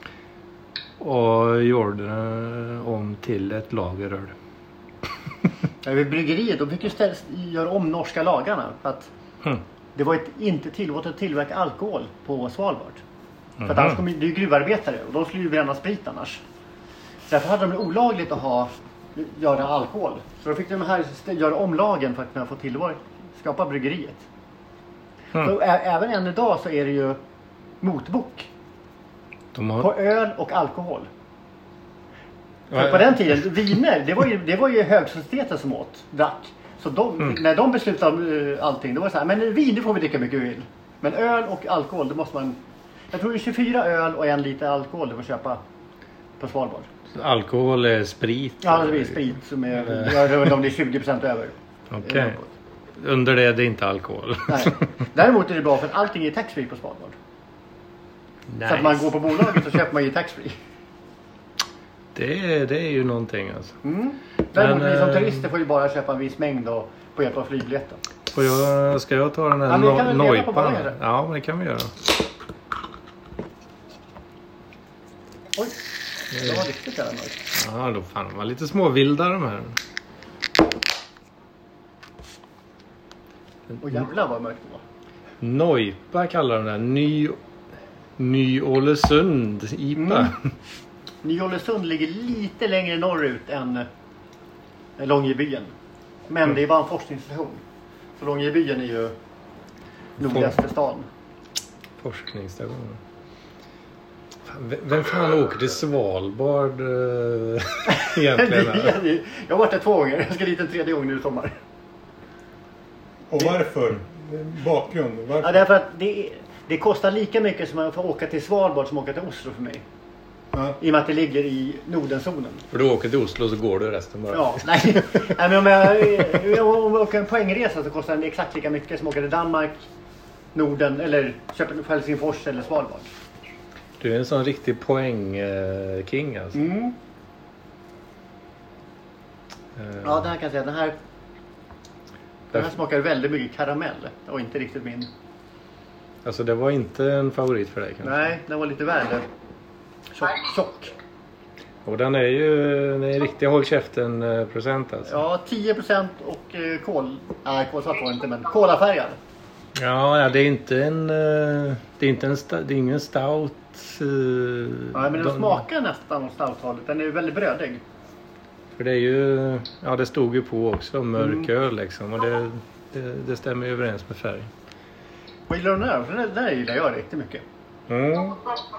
och gjorde det om till ett lageröl. Ja, vid bryggeriet, de fick ju ställa, göra om norska lagarna. För att Mm. det var ett, inte tillåtet att tillverka alkohol på Svalbard. För att Mhm. annars kommer, det är ju gruvarbetare och de skulle ju bränna sprit annars. Så därför hade de det olagligt att ha, göra alkohol. Så då fick de här st- göra om lagen för att kunna få tillverka, skapa bryggeriet. Mm. Så ä- även än idag så är det ju motbok De har... på öl och alkohol. Ja, För på den tiden, viner, det var ju, det var ju högsocieteter som åt, drack. Så de, Mm. när de beslutade uh, allting, då var det så här, men vin det får vi dricka mycket vi vill. Men öl och alkohol, det måste man, jag tror det är tjugofyra öl och en liter alkohol du får köpa på Svalbard. Alkohol är sprit? Ja, det är sprit som är, jag vet inte om det är tjugo procent över. Okej. Under det är det inte alkohol. Nej. Däremot är det bra för att allting är taxfree på Svalbard. Så att man går på bolaget och köper man ju taxfree. Det, är- det är ju någonting alltså. Mm. Däremot Men, vi som eh, turister får ju bara köpa en viss mängd då på hjälp av flygbiljetten. Får jag, ska jag ta den här Ja, men vi kan no- väl dela på Noipan? varje. Ja, men det kan vi göra. Oj, det var riktigt jävla nöjd. Ja, då fan de var lite småvilda de här. Och jävlar vad mörkt det var. Noipa kallar de det. Ny, Ny Ålesund I P A. Mm. Ny-Ålesund ligger lite längre norrut än eh, Långebyen. Men det är bara en forskningsstation. Så Långebyen är ju nordligaste stan. Forskningsstation. Fan, vem- Vem fan åker till Svalbard eh, egentligen? Jag har varit där två gånger. Jag ska dit en tredje gång nu i sommar. Och varför? Bakgrund? Varför? Ja, därför att det, det kostar lika mycket som att få åka till Svalbard som att åka till Oslo för mig. Ja. I och med att det ligger i Nordenzonen. För du åker till Oslo så går du resten bara. Ja, nej. nej men om jag, om jag åker en poängresa så kostar den exakt lika mycket som att åka till Danmark, Norden eller Köpenhamn, Helsingfors eller Svalbard. Du är en sån riktig poäng-king alltså. Mm. Eh, Ja, den här kan jag säga. Den här, den här smakar väldigt mycket karamell och inte riktigt min. Alltså det var inte en favorit för dig kanske? Nej, den var lite värre. Tjock. tjock. Och den är ju en riktig håll käften eh, procent alltså. Ja, tio procent och eh, kol. Nej, kolsvart var det inte, men kolafärgad. Ja, ja, det är inte en eh, det är inte en sta- det är ingen stout. eh, Nej, men den de- smakar nästan åt stouthållet. Den är väldigt brödig. För det är ju, ja det stod ju på också mörk Mm. öl liksom och det, det, det stämmer ju överens med färg. Vad gillar du den här? För den där gillar jag riktigt mycket. Mm.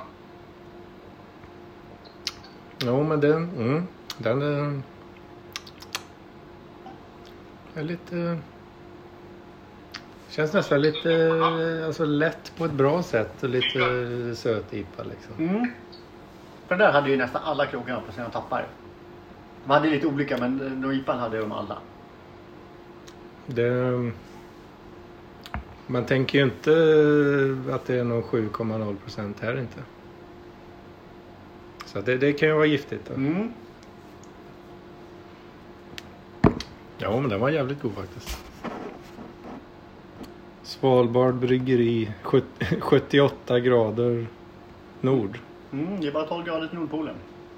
Jo men den, mm, den är, är lite Känns nästan lite eh, alltså, lätt på ett bra sätt och lite eh, söt I P A liksom. Mm. För där hade ju nästan alla krogarna på sina tappar. De hade lite olika, men då I P A hade de alla. Det, man tänker ju inte att det är någon sju komma noll procent här inte. Så det, det kan ju vara giftigt då. Mm. Ja, men den var jävligt god faktiskt. Svalbard bryggeri sjuttioåtta grader nord. Mm, det är bara tolv grader till Nordpolen.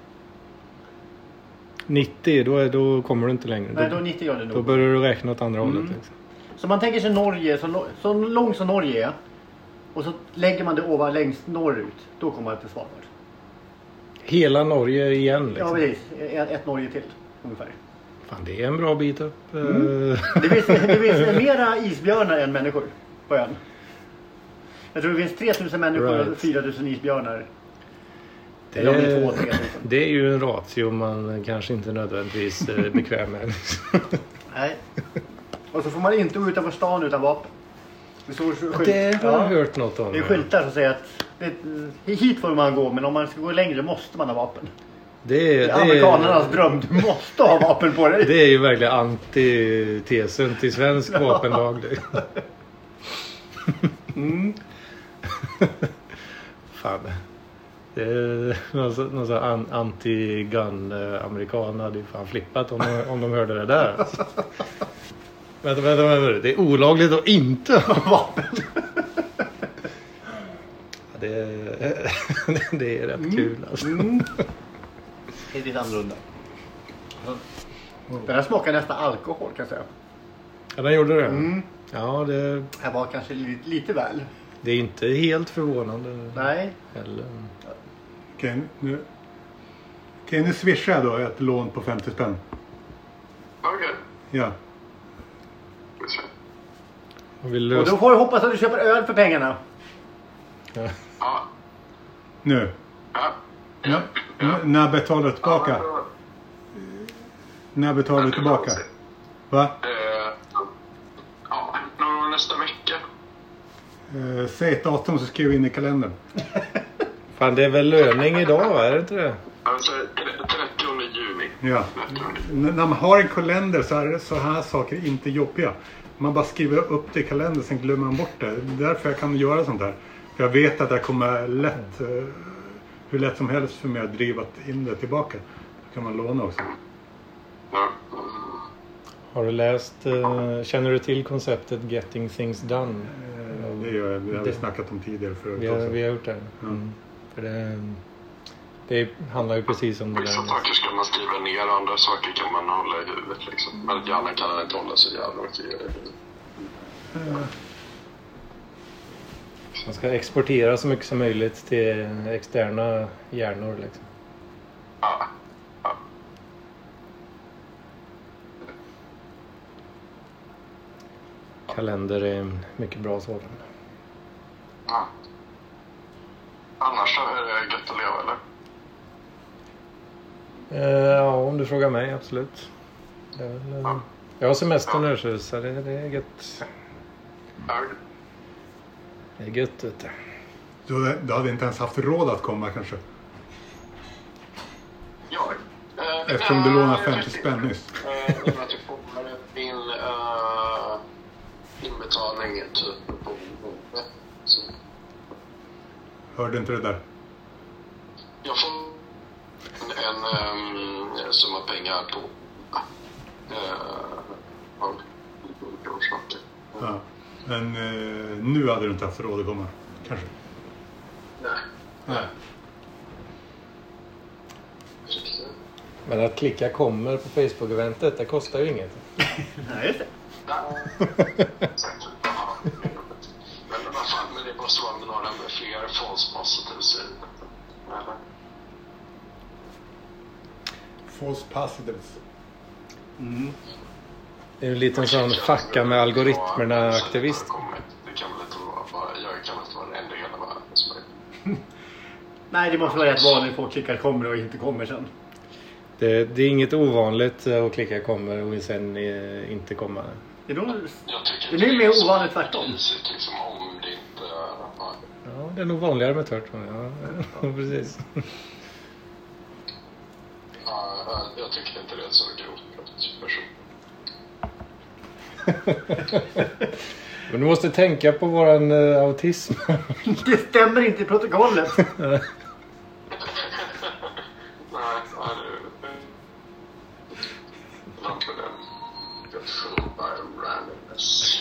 nittio, då, är, då kommer du inte längre. Nej, då är nittio grader Då nord. börjar du räkna åt andra Mm. hållet. Liksom. Så man tänker sig Norge, så, lo- så långt som Norge är. Och så lägger man det ovan längst norrut. Då kommer man till Svalbard. Hela Norge igen liksom. Ja, precis. Ett, ett Norge till, ungefär. Fan, det är en bra bit upp. Mm. Eh, Det finns, det finns mera isbjörnar än människor på ön. Jag tror det finns tre tusen människor Right. och fyra tusen isbjörnar. det, Eller om det är två, är, tre tusen. det är ju en ratio man kanske inte nödvändigtvis är bekväm med. Nej. Och så får man inte gå utanför stan utan vapen. Det, står skylt. Det har jag Ja. hört något om. Det är skyltar som säger att det, hit får man gå, men om man ska gå längre måste man ha vapen. Det är, Det det är amerikanernas dröm. Du måste ha vapen på dig. Det är ju verkligen antitesen till svensk vapenlag. Det. Mm. Fan. Det är någon, så- någon sån an, anti-gun amerikan hade ju fan flippat om, de- om de hörde det där. Alltså. Vänta, vänta, vänta. Det är olagligt att inte ha vapen. Ja, det, är, det är rätt kul alltså. Mm. Det är lite annorlunda. Den här smakar nästan alkohol kan jag säga. Ja, den gjorde det. Mm. Ja, det, Det här var kanske lite, lite väl. det är inte helt förvånande Nej. heller. Okej, nu, okej, nu swishar jag då ett lån på femtio spänn. Okej. Ja. Vi ser. Och vill Och lösa... då får du hoppas att du köper öl för pengarna. Ja. Ja. Nu. Ja. N- n- när betalar du tillbaka? Ja, När betalar du tillbaka? Va? eh, ja, någon gång nästa vecka. Eh, säg ett datum så skriver vi in i kalendern. Fan, det är väl löning idag, va? Är det inte det? Alltså trettionde juni. Ja. trettionde. N- när man har en kalender så är så här saker inte jobbiga. Man bara skriver upp det i kalendern, sen glömmer man bort det. Det är därför jag kan göra sånt här. För jag vet att det kommer lätt, eh, hur lätt som helst för mig att driva in det tillbaka. Då kan man låna också. Ja. Har du läst, eh, känner du till konceptet Getting Things Done? Eh, det, gör jag, det har vi snackat om tidigare förut Vi har, också. vi har gjort det. Mm. För det, det handlar ju precis om det Vissa där. saker ska man skriva ner, andra saker kan man hålla i huvudet liksom. Men gärna kan man inte hålla så jävla mycket i det. Man ska exportera så mycket som möjligt till externa hjärnor liksom. Ja. Ja. Kalender är en mycket bra sådan. Ja. Annars så är det gött att leva, eller? Eh, ja, om du frågar mig, absolut. Det är väl, eh, jag har semester nu så så det, det är gött. Ja. Det är gött, vet du. Du, du hade inte ens haft råd att komma kanske? Ja. Eh, Eftersom du eh, lånade jag femtio vet spänn inte. nyss. Eh, I och med att jag får min uh, inbetalning typ på bordet. Så Hörde inte det där? jag får en um, summa pengar på uh, av olika orsaker. Ja. Men eh, nu hade du inte haft råd att komma. Kanske? Nej. Nej. Men att klicka kommer på Facebook-eventet, det kostar ju inget. Nej, just det. Exakt. Ja. Men vad fan, men det måste vara med några med fler false positives i. Eller? False positives. Mm. Det är ju en liten sån fucka med algoritmerna-aktivist. Det kan väl inte vara bara, jag kan inte vara den enda i hela världen som är. Nej, det måste vara rätt vanligt. Folk klickar kommer och inte kommer sen. Det, det är inget ovanligt att klicka kommer och sen eh, inte komma. Det är nog, Jag tycker det är nog mer så ovanligt tvärtom. risigt, liksom, om det inte... Ja. Ja, det är nog vanligare med tvärtom. Ja, ja precis. Ja, jag tycker inte det är så grovt brott person. Men du måste tänka på våran uh, autism. Det stämmer inte i protokollet. Nej, ja, det... Lampen den. Got fooled by randomness.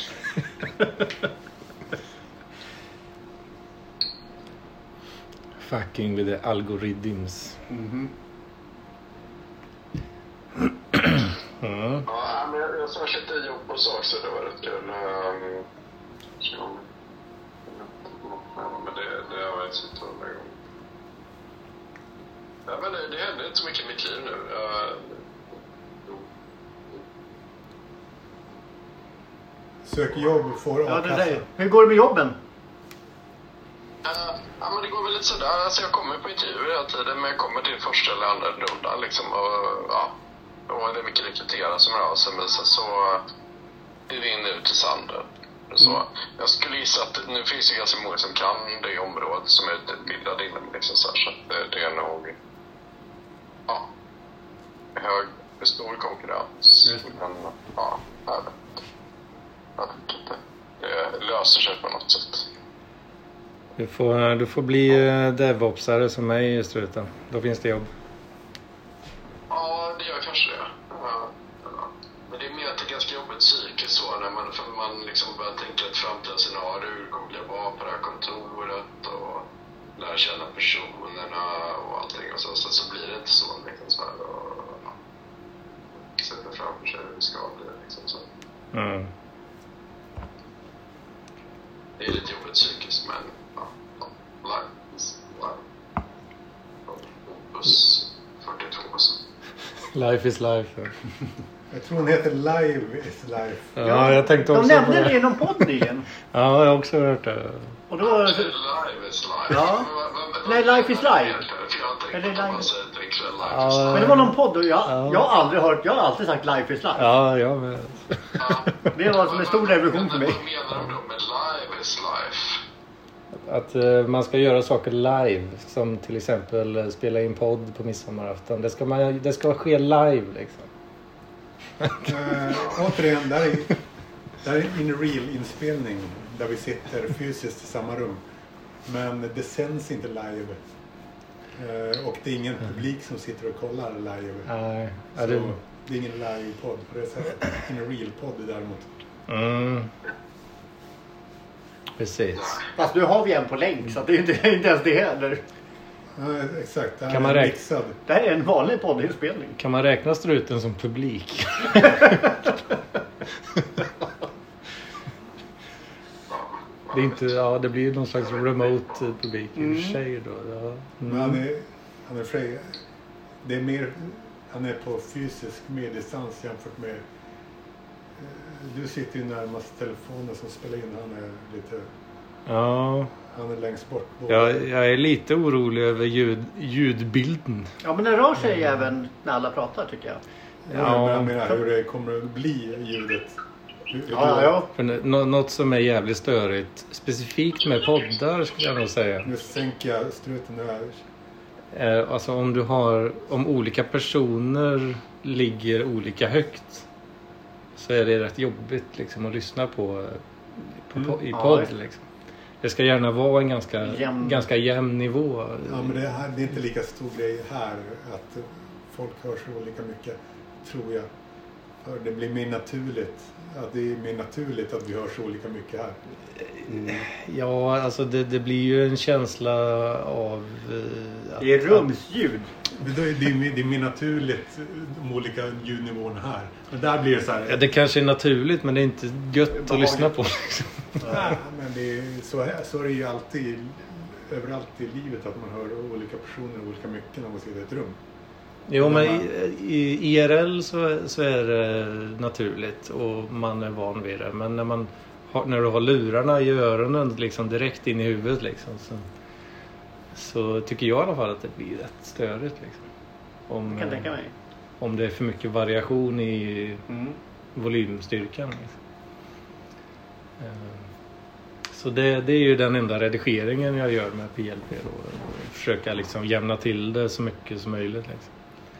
Fucking with the algorithms. Mm-hmm. Mm. Ja, men jag, jag särskilt i jobb och sak så det var rätt kul. Um, så, men det, det har jag inte sett en gång. Ja, men det, det händer inte så mycket i mitt liv nu. Uh, Söker jobb, får Ja, det a-kassa. där. Hur går det med jobben? Uh, ja, men det går väl lite sådär. Alltså, jag kommer på intervjuer hela tiden, men jag kommer till första eller andra rundan liksom. Och, ja, och det är mycket rekryterare som är av sig, men sen så är vi inne ut i sanden. Så, mm. Jag skulle gissa att nu finns det ganska många som kan det området som är utbildade inom liksom, så, här, så det, det är nog ja, hög, stor konkurrens. Men ja, jag vet jag vet inte. Det löser sig på något sätt. Du får, du får bli DevOpsare som mig i Struten. Då finns det jobb. Ja, det gör kanske det. Ja, ja. Men det är mer att det är ganska jobbigt psykiskt så när man, för man liksom börjar tänka ett framtidsscenario. Hur kommer jag vara på det här kontoret och lära känna personerna och allting. Och så, så, så blir det inte så liksom så här. Och, ja. Sätta framför sig hur det ska bli liksom så. Mm. Det är lite jobbigt psykiskt, men ja. Live is live. Buss fyrtiotvå så. Life is life. Ja. Jag tror hon heter Live is Life. Ja, jag tänkte också De nämnde på det i någon podd igen. Ja, jag har också hört det. Och då... Live is life. Ja. Nej, Life is life. Eller live. Ja. Men det var någon podd och jag, Ja. jag har aldrig hört, jag har alltid sagt Life is life. Ja, ja men... Det var som en stor revolution för mig. Vad menar de då med live is life? Att uh, man ska göra saker live. Som till exempel uh, spela in podd på midsommarafton. Det ska, man, det ska ske live liksom. Äh, återigen, där är, där är en real-inspelning där vi sitter fysiskt i samma rum. Men det sänds inte live. Äh, och det är ingen publik som sitter och kollar live. Nej. Så Ja, det... det är ingen live-podd på det sättet. En real-podd däremot. Mm. Precis. Fast nu har vi en på länk så att det är inte, inte ens det heller. Ja, exakt, det här Kan man är räkna- mixad. Det här är en vanlig poddinspelning. Kan man räkna Struten som publik? Det är inte, ja det blir ju någon slags remote publik i och för sig då. Ja. Men han Mm. är, han är fri. Det är mer, han är på fysisk meddistans jämfört med eh, du sitter ju närmast telefonen som spelar in. Han är lite, Ja, han är längst bort. jag, jag är lite orolig över ljud, ljudbilden. Ja, men den rör sig även när alla pratar tycker jag. Ja, men jag menar hur det kommer att bli ljudet. Hur, hur Ja, ja. För nå- något som är jävligt störigt, specifikt med poddar skulle jag nog säga. Nu sänker jag struten här. Eh, alltså om du har, om olika personer ligger olika högt så är det rätt jobbigt liksom att lyssna på, på, Mm. på i Ja, podd visst. liksom. Det ska gärna vara en ganska Jämn. ganska jämn nivå. Ja, men det, här, det är inte lika stor grej här att folk hör så olika mycket, tror jag. För det blir mer naturligt. Att det är mer naturligt att vi hörs olika mycket här. Ja, alltså det, det blir ju en känsla av eh, att, Det är rumsljud. Men då är det, är mer, det är mer naturligt de olika ljudnivåerna här. Men där blir det så här. Ja, det kanske är naturligt men det är inte gött att lyssna på. Liksom. Nej, men det är, så, här, så är det ju alltid överallt i livet att man hör olika personer olika mycket när man sitter i ett rum. Jo, men i, i I R L så, så är det naturligt och man är van vid det. Men när, man har, när du har lurarna i öronen liksom direkt in i huvudet liksom, så, så tycker jag i alla fall att det blir rätt störigt. Liksom. Om, Jag kan tänka mig. om det är för mycket variation i Mm. volymstyrkan. Liksom. Så det, det är ju den enda redigeringen jag gör med P L P då. Och försöka liksom jämna till det så mycket som möjligt liksom.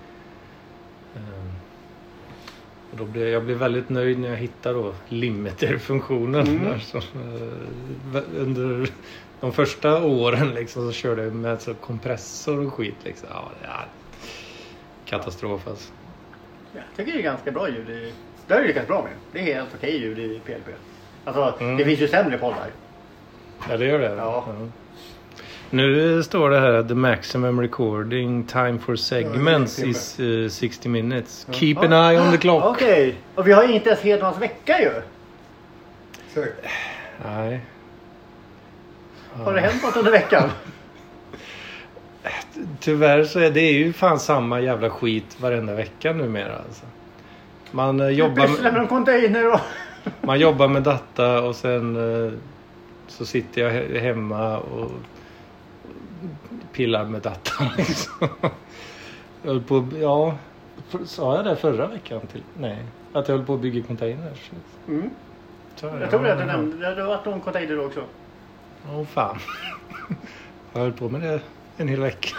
Och då blev, jag blev väldigt nöjd när jag hittade då limiter-funktionen. Mm. Där, som, under de första åren liksom, så körde jag med så kompressor och skit liksom. Ja, det är katastrof alltså. Jag tycker det är ganska bra ljud i... Det är lyckats bra med. Det är helt okej ljud i P L P. Alltså, Mm. det finns ju sämre poddar. Ja, det gör det. Ja. Ja. Nu står det här: the maximum recording time for segments Ja, det är is uh, sixty minutes. Ja. Keep an eye on the clock. Okej. Och vi har inte ens Hedmans vecka ju. Säkert. Nej. Har det hänt något under veckan? Tyvärr så är det är ju fan samma jävla skit varenda vecka numera alltså. Man eh, jobbar Pysslar med med, en container och... man jobbar med data och sen eh, så sitter jag he- hemma och pillar med data liksom. Jag höll på, ja, sa jag det förra veckan till? Nej, att jag höll på att bygga containers. Mm. Så, Jag tror att det nämnde. Det hade varit någon container då också. Åh fan. Jag höll på med det en hel vecka.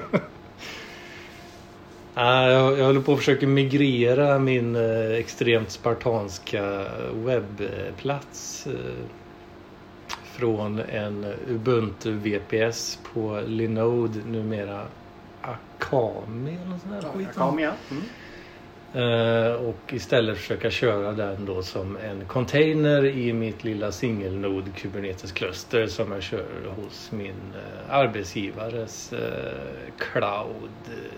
Ah, jag, jag håller på att försöka migrera min eh, extremt spartanska webbplats eh, från en Ubuntu V P S på Linode, numera Akami eller något sånt där skit. Kom igen. Mm. Eh, och istället försöka köra den då som en container i mitt lilla singelnod Kubernetes-kluster som jag kör hos min eh, arbetsgivares eh, cloud eh,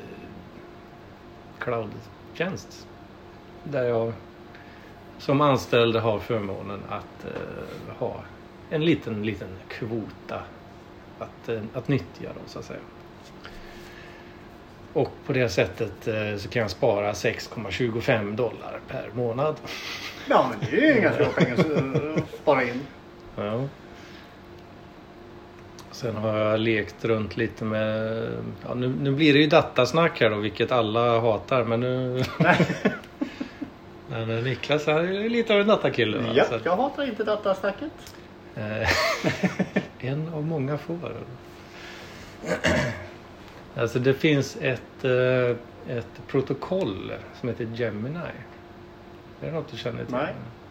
cloud-tjänst. Där jag som anställd har förmånen att eh, ha en liten, liten kvota att, eh, att nyttja då, så att säga. Och på det sättet eh, så kan jag spara sex komma tjugofem dollar per månad. Ja, men det är ju inga små pengar att spara in. Ja. Sen har jag lekt runt lite med... Ja, nu, nu blir det ju datasnack här då, vilket alla hatar. Men nu... men Niklas är ju lite av en datakille. Va? Ja, Så att, jag hatar inte datasnacket. eh, en av många får. Alltså det finns ett, eh, ett protokoll som heter Gemini. Är det något du känner till? Nej.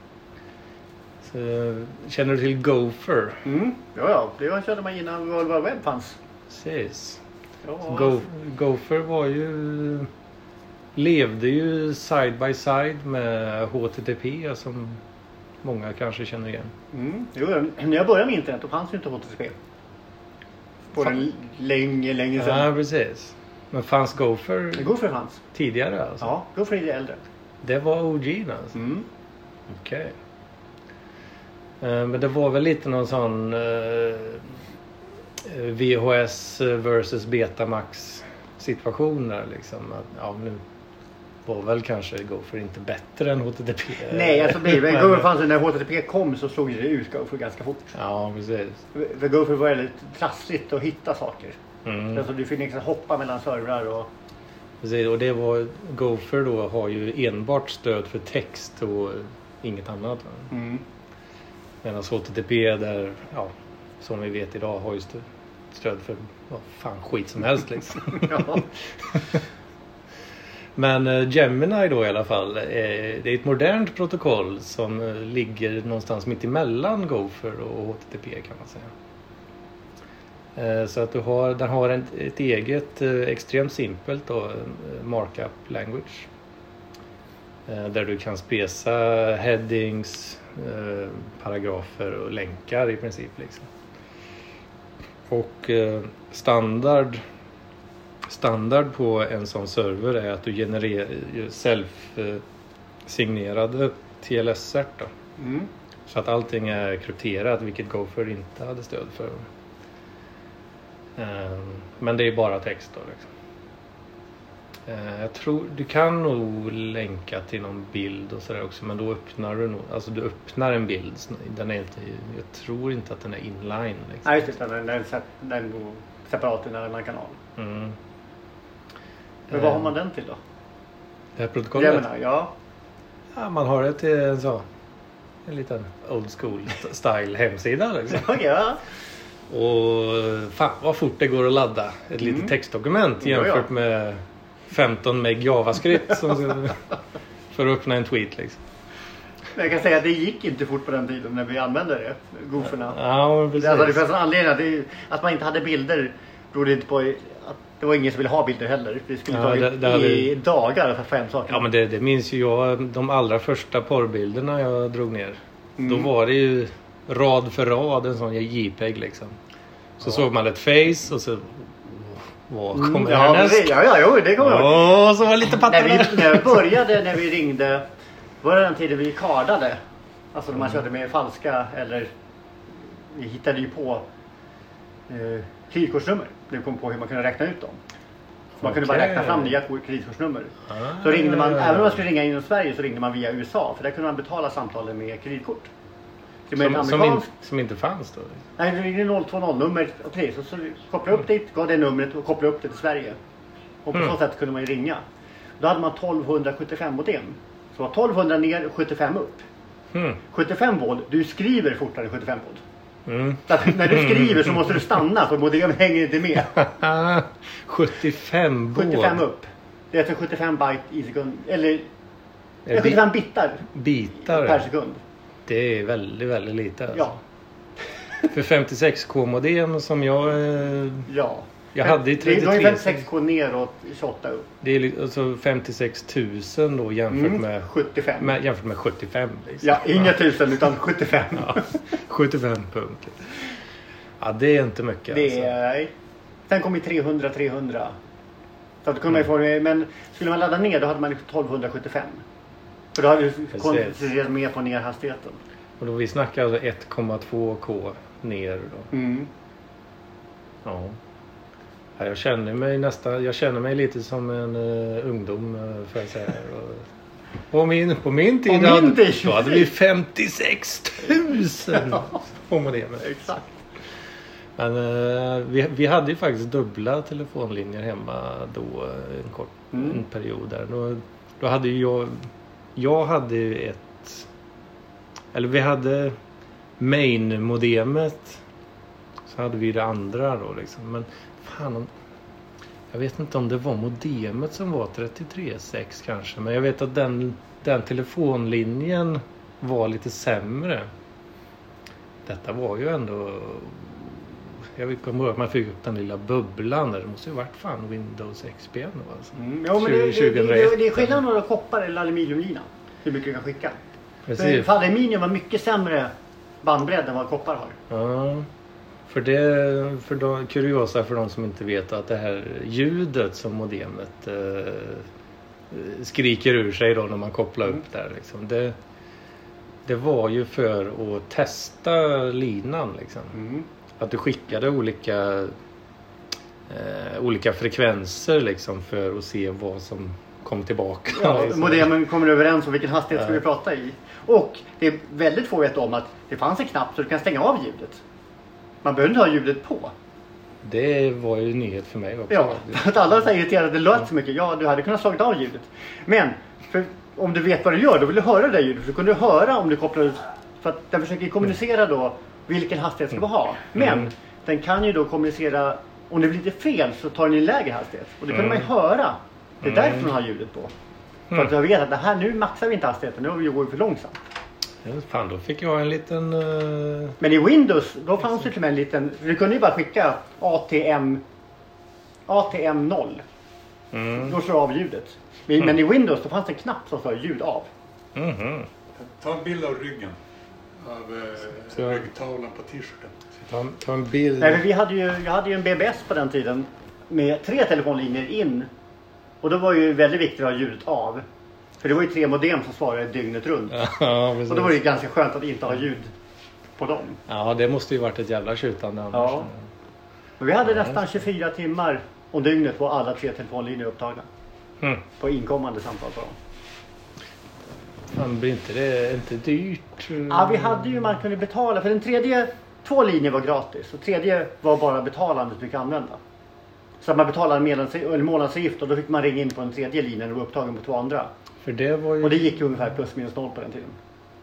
Så, känner du till Gopher? Mm. Ja, ja. Det körde man innan World Wide Web fanns. Precis. Ja. Go, Gopher var ju... levde ju side by side med H T T P som många kanske känner igen. Mm. Jo, när jag började med internet då fanns ju inte H T T P. På den länge, länge sedan. Ja, precis. Men fanns Gopher Gopher fanns. tidigare alltså? Ja, Gopher är lite äldre. Det var O G alltså? Mm. Okej. Eh, Men det var väl lite någon sån eh, V H S versus Betamax situation där liksom. Att, ja, nu var väl kanske Gopher inte bättre än H T T P. Nej, alltså det, men Gopher fanns ju när H T T P kom så slog det ut Gopher ganska fort. Ja, precis. För Gopher var väldigt trassligt att hitta saker. Mm. Alltså du fick liksom hoppa mellan servrar och... Precis, och det var Gopher då har ju enbart stöd för text och inget annat. Va? Mm. Medan H T T P där, ja, som vi vet idag har ju stöd, stöd för vad fan skit som helst liksom. Ja. Men eh, Gemini då i alla fall, eh, det är ett modernt protokoll som eh, ligger någonstans mitt emellan Gopher och H T T P kan man säga. Eh, så att du har, den har ett, ett eget eh, extremt simpelt då, eh, markup language. Eh, där du kan spesa headings, eh, paragrafer och länkar i princip liksom. Och eh, standard standard på en sån server är att du genererar self-signerade T L S-cert då. Mm. Så att allting är krypterat, vilket Gopher inte hade stöd för. Um, men det är bara text då liksom. Uh, jag tror du kan nog länka till någon bild och sådär också, men då öppnar du nog, alltså du öppnar en bild, den är inte, jag tror inte att den är inline liksom. Nej, just det, den, den, den går separat i en annan kanal. Mm. Men vad har man den till då? Det här protokollet? Gemini, ja. Ja, man har det till en så En liten old school style hemsida liksom. Okej, ja. Och fan vad fort det går att ladda ett litet Mm. textdokument Ja, jämfört ja. med femton meg JavaScript som ska, för att öppna en tweet liksom. Men jag kan säga att det gick inte fort på den tiden när vi använde det, gooferna. Ja, men precis. Alltså, det fanns en anledning. Det, att man inte hade bilder berodde inte på att det var ingen som ville ha bilder heller. Det skulle Ja, ta det- det hade- i dagar för fem saker. Ja men det, det minns ju jag, de allra första porrbilderna jag drog ner. Mm. Då var det ju rad för rad en sån JPEG liksom. Så såg man ett face och så... Vad kommer Mm, ja, härnäst? precis. ja, ja, jo, det kommer jag ihåg. Åh, så var lite När pattarna. vi, när vi började, när vi ringde, var det den tiden vi kardade. Alltså när man körde med falska eller vi hittade ju på eh, kreditkortsnummer. Vi kom på hur man kunde räkna ut dem. Så man kunde bara Okej. räkna fram nya kreditkortsnummer. Ah. Så ringde man, även om man skulle ringa in i Sverige så ringde man via U S A. För där kunde man betala samtalen med kreditkort. Så med ett Som, som, in, amerikanskt, som inte fanns då? nej, det ringde noll två noll nummer och tre. Så, så kopplade upp dit, gav det numret och kopplade upp det till Sverige. Och på Mm. så sätt kunde man ju ringa. Då hade man tolvhundrasjuttiofem modem. Så var tolvhundra ner, sjuttiofem upp. Hmm. sjuttiofem volt, du skriver fortare än sjuttiofem volt. Mm. Så att när du skriver så måste du stanna för modem hänger inte med. sjuttiofem båd. sjuttiofem upp. Det är alltså sjuttiofem byte i sekund. Eller Är det sjuttiofem bitar bitar? per sekund. Det är väldigt, väldigt lite. Alltså. Ja. För femtiosex K modem som jag... eh, Ja. Jag hade i Det är trettiotre. femtiosex K neråt, tjugoåtta upp. Det är li- alltså femtiosex tusen då jämfört, Mm, med, sjuttiofem. med, jämfört med sjuttiofem. Liksom. Ja, inga tusen utan sjuttiofem. Ja, sjuttiofem punkt. Ja, det är inte mycket. Det alltså. är... Sen kom ju trehundra, trehundra. Så att kunde man få, men skulle man ladda ner då hade man liksom tolvhundrasjuttiofem. För då hade vi Precis. koncentrerat mer på nerhastigheten. Och då vi snackar alltså ett komma två K ner då. Mm. Ja. Ja, jag känner mig nästan, jag känner mig lite som en uh, ungdom uh, får jag säga. Och, på, min, på min tid, På min hade, tid, då hade vi femtiosex tusen på modemen. Exakt. Men uh, vi, vi hade ju faktiskt dubbla telefonlinjer hemma då uh, en kort Mm. en period där. Då, då hade ju jag, jag hade ju ett, eller vi hade main-modemet. Så hade vi det andra då liksom. Men fan om, jag vet inte om det var modemet som var trettiotre sex kanske. Men jag vet att den, den telefonlinjen var lite sämre. Detta var ju ändå... Jag vet inte att man fick upp den lilla bubblan där. Det måste ju varit fan Windows X P ändå alltså. Mm. Ja, men det, det, det, tjugohundraett. det, det är skillnad mellan koppar eller aluminiumlina. Hur mycket du kan skicka. För, Precis. för aluminium har mycket sämre bandbredd än vad koppar har. Ja, för det, för de, kuriosa för de som inte vet att det här ljudet som modemet eh, skriker ur sig då när man kopplar upp där liksom. Det, det var ju för att testa linan liksom. Mm. Att du skickade olika eh, olika frekvenser liksom för att se vad som kom tillbaka. Ja, liksom. modemen kommer överens om vilken hastighet Ja. ska vi prata i. Och det är väldigt få vet om att det fanns en knapp så du kan stänga av ljudet. Man behöver inte ha ljudet på. Det var ju en nyhet för mig också. Ja, för att alla är så irriterade att det lät så mycket. Ja, du hade kunnat slagit av ljudet. Men för om du vet vad du gör, då vill du höra det ljudet. Så kunde du höra om du kopplar ut. För att den försöker kommunicera då vilken hastighet ska vi ha. Men Mm. den kan ju då kommunicera, om det blir lite fel så tar den en lägre hastighet. Och det kunde Mm. man ju höra. Det är Mm. därför man har ljudet på. För Mm. att jag vet att det här, nu maxar vi inte hastigheten, nu går vi för långsamt. Ja, fan, då fick jag en liten... Uh... Men i Windows, då fanns det till och med en liten, du kunde ju bara skicka A T M A T M noll. Mm. Då slår av ljudet. Men, men i Windows då fanns det en knapp som slår ljud av. Mhm. Ta en bild av ryggen. Av Så- eh, ryggtavlan på t-shirten. Ta, ta en bild. Nej, men vi hade ju, jag hade ju en B B S på den tiden med tre telefonlinjer in. Och då var ju väldigt viktigt att ha ljudet av. För det var ju tre modem som svarade dygnet runt. Ja, precis. Och då var det ju ganska skönt att inte ha ljud på dem. Ja, det måste ju varit ett jävla tjutande annars. Ja. Men vi hade Ja, nästan tjugofyra timmar om dygnet på alla tre telefonlinjer upptagna. Mm. På inkommande samtal på dem. Fan, blir inte det inte dyrt? Ja, vi hade ju, man kunde betala. För den tredje, två linjer var gratis. Och tredje var bara betalande du fick använda. Så att man betalade medans, eller månadsavgift och då fick man ringa in på den tredje linjen och var upptagen på två andra. För det var ju... Och det gick ju ungefär plus minus noll på den tiden.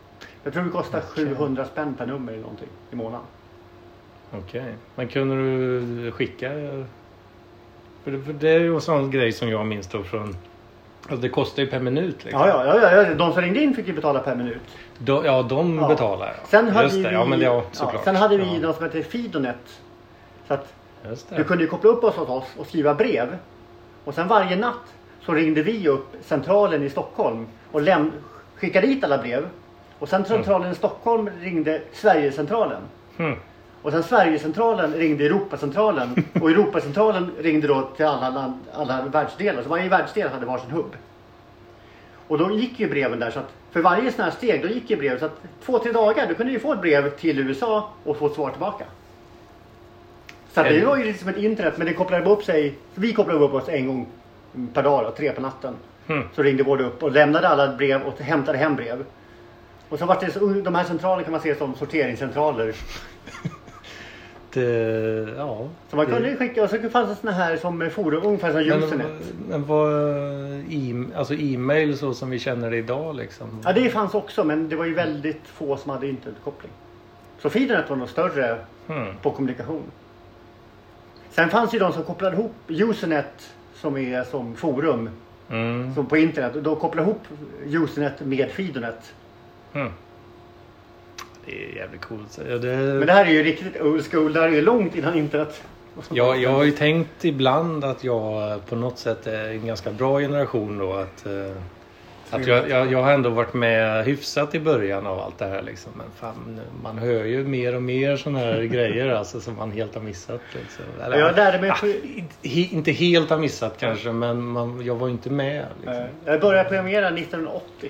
Jag tror det kostar Okej. sjuhundra spänn per nummer eller någonting i månaden. Okej. Okay. Men kunde du skicka... För det, för det är ju en sån grej som jag minns då från... Alltså det kostar ju per minut liksom. Ja, ja, ja, ja. De som ringde in fick ju betala per minut. Då, ja, de Ja. betalar jag. Sen hade Just vi, det, ja men det ja, ja, såklart. sen hade vi ja. något som heter Fidonet. Så att Just det. du kunde ju koppla upp oss åt oss och skriva brev. Och sen varje natt så ringde vi upp centralen i Stockholm och läm- skickade dit alla brev. Och sen centralen i Stockholm ringde Sverigecentralen. Mm. Och sen Sverigecentralen ringde Europacentralen. Och Europacentralen ringde då till alla, land, alla världsdelar. Så varje världsdel hade varsin hubb. Och då gick ju breven där. Så att för varje sån här steg då gick ju brev. Så att två, tre dagar då kunde du få ett brev till U S A och få ett svar tillbaka. Så att det var ju liksom ett internet. Men det kopplade upp sig. Vi kopplade upp oss en gång per dag då, tre på natten. Mm. Så ringde både upp och lämnade alla brev och hämtade hem brev. Och så var det så, de här centralerna kan man se som sorteringscentraler. Det, ja. Så man det, kunde ju skicka, och så fanns det såna här som forum, ungefär som men, Usenet. men vad, e- alltså e-mail så som vi känner det idag liksom? Ja, det fanns också, men det var ju väldigt få som hade internetkoppling. Så Fidonet var nog större Mm. på kommunikation. Sen fanns ju de som kopplade ihop Usenet som är som forum Mm. som på internet. Och då kopplade ihop Usenet med Fidonet. Mm. Det är jävligt coolt. Ja, det... Men det här är ju riktigt old school, det här är ju långt innan internet. Jag, jag har ju tänkt ibland att jag på något sätt är en ganska bra generation då. Att, eh, att jag, jag, jag har ändå varit med hyfsat i början av allt det här liksom. Men fan, man hör ju mer och mer sådana här grejer alltså, som man helt har missat. Liksom. Eller, Jag lärde mig ja, på... he, inte helt har missat kanske, men man, jag var inte med. Liksom. Jag började programmera nittonhundraåttio.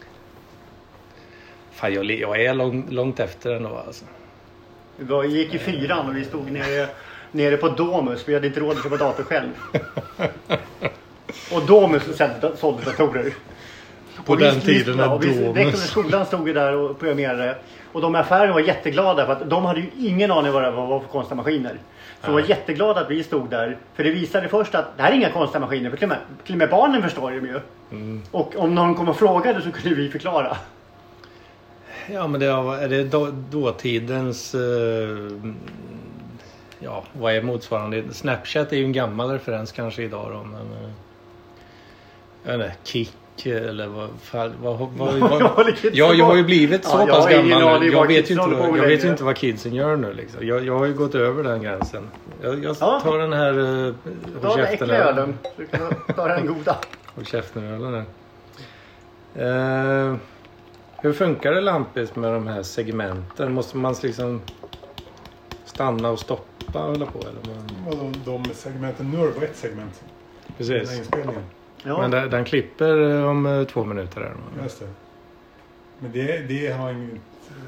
Fan, jag, jag är lång, långt efter ändå alltså. Vi gick i fyran och vi stod nere, nere på Domus. Vi hade inte råd att köpa dator själv. Och Domus sålde, sålde datorer. På och den vi, tiden när vi, Domus... Rektorn i skolan stod ju där och programmerade. Och de affärerna var jätteglada för att de hade ju ingen aning vad det var för konstiga maskiner. Så de var jätteglada att vi stod där. För det visade först att det här är inga konstiga maskiner. För till och med, till och med barnen förstår ju. Mm. Och om någon kom och frågade så kunde vi förklara. Ja, men det är, är det då, dåtidens... Eh, ja, vad är motsvarande? Snapchat är ju en gammal referens kanske idag då, men... Eh, jag vet inte, Kik eller vad... Vad, vad, vad, vad ja, jag har ju blivit så ja, pass jag gammal aning, nu. Jag vet ju kidsen inte, håller på vad, med jag vet ju längre. inte vad kidsen gör nu liksom. Jag, jag har ju gått över den gränsen. Jag, jag Ja. tar den här... Uh, Ta den äckliga ölen. Så du kan ta den goda. Och käften där. Uh, hur funkar det Lampis med de här segmenten? Måste man liksom stanna och stoppa och hålla på? Eller? Och de, de segmenten, nu har det var ett segment. Den här Precis. inspelningen. Ja. Men den, den klipper om eh, två minuter där. Just det. Men det, det har inget...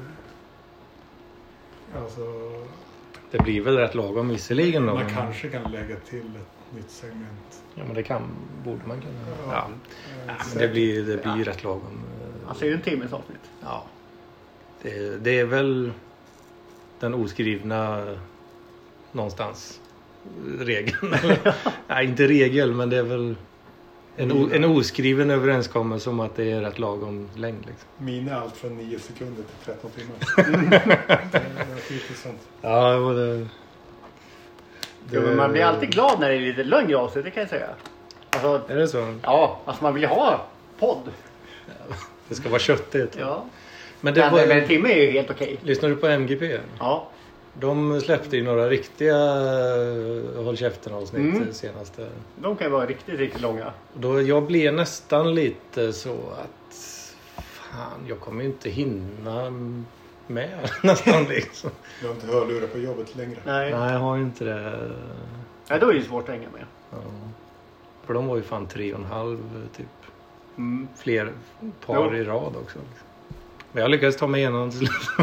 Alltså... Det blir väl rätt lagom visserligen då. Man men- kanske kan lägga till ett nytt segment. Ja, men det kan, borde man kunna. Ja. Ja. Ja, men det blir, det blir rätt lagom. eh, Alltså är det en timmes avsnitt. Ja. Det, det är väl den oskrivna eh, någonstans regeln. Nej, inte regel, men det är väl en, o, en oskriven överenskommelse om att det är rätt lagom längd. Liksom. Mina är allt från nio sekunder till tretton timmar. Det är intressant. Ja, det var det. Jo, men man blir alltid glad när det är lite längre avsnitt, det kan jag säga. Alltså, Är det så? ja, alltså man vill ju ha podd. Det ska vara köttigt. Ja. Men det Men, var, men en timme är ju helt okej. lyssnar du på M G P? Ja. De släppte ju några riktiga eh, Håll käften avsnitt Mm. senaste. De kan ju vara riktigt, riktigt långa. Och då jag blev nästan lite så att fan, jag kommer ju inte hinna med nästan liksom. Du har inte hörlurar på jobbet längre. Nej. Nej, jag har ju inte det. Nej, då är det svårt att hänga med. Ja. För de var ju fan tre och en halv typ. Mm. Fler par Jo. i rad också. Men jag lyckades ta mig igenom till slut.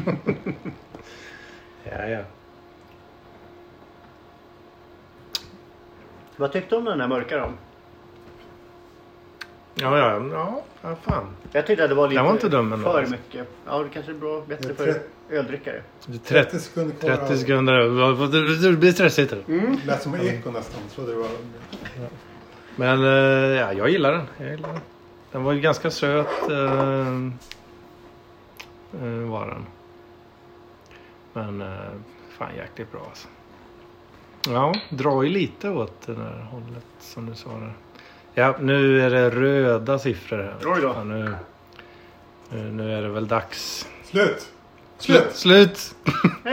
Ja, ja. Vad tyckte du om den här mörka då? Ja, ja, ja, ja, fan. Jag tyckte att det var lite Den var inte dum ändå, för alltså. mycket. Ja, det kanske är bra, bättre Det för är öldrickare. trettio, trettio sekunder kvar. trettio sekunder. Det blir stressigt. Mm. Lät som eko nästan. Jag trodde det var... Men eh, ja, jag gillar den. Jag gillar den. Den var ju ganska söt. eh, eh, var den. Men eh, fan jäkligt bra alltså. Ja, drar ju lite åt det där hållet som du sa där. Ja, nu är det röda siffror här. Oj då. Ja, nu, nu är det väl dags. Slut! Slut! Slut!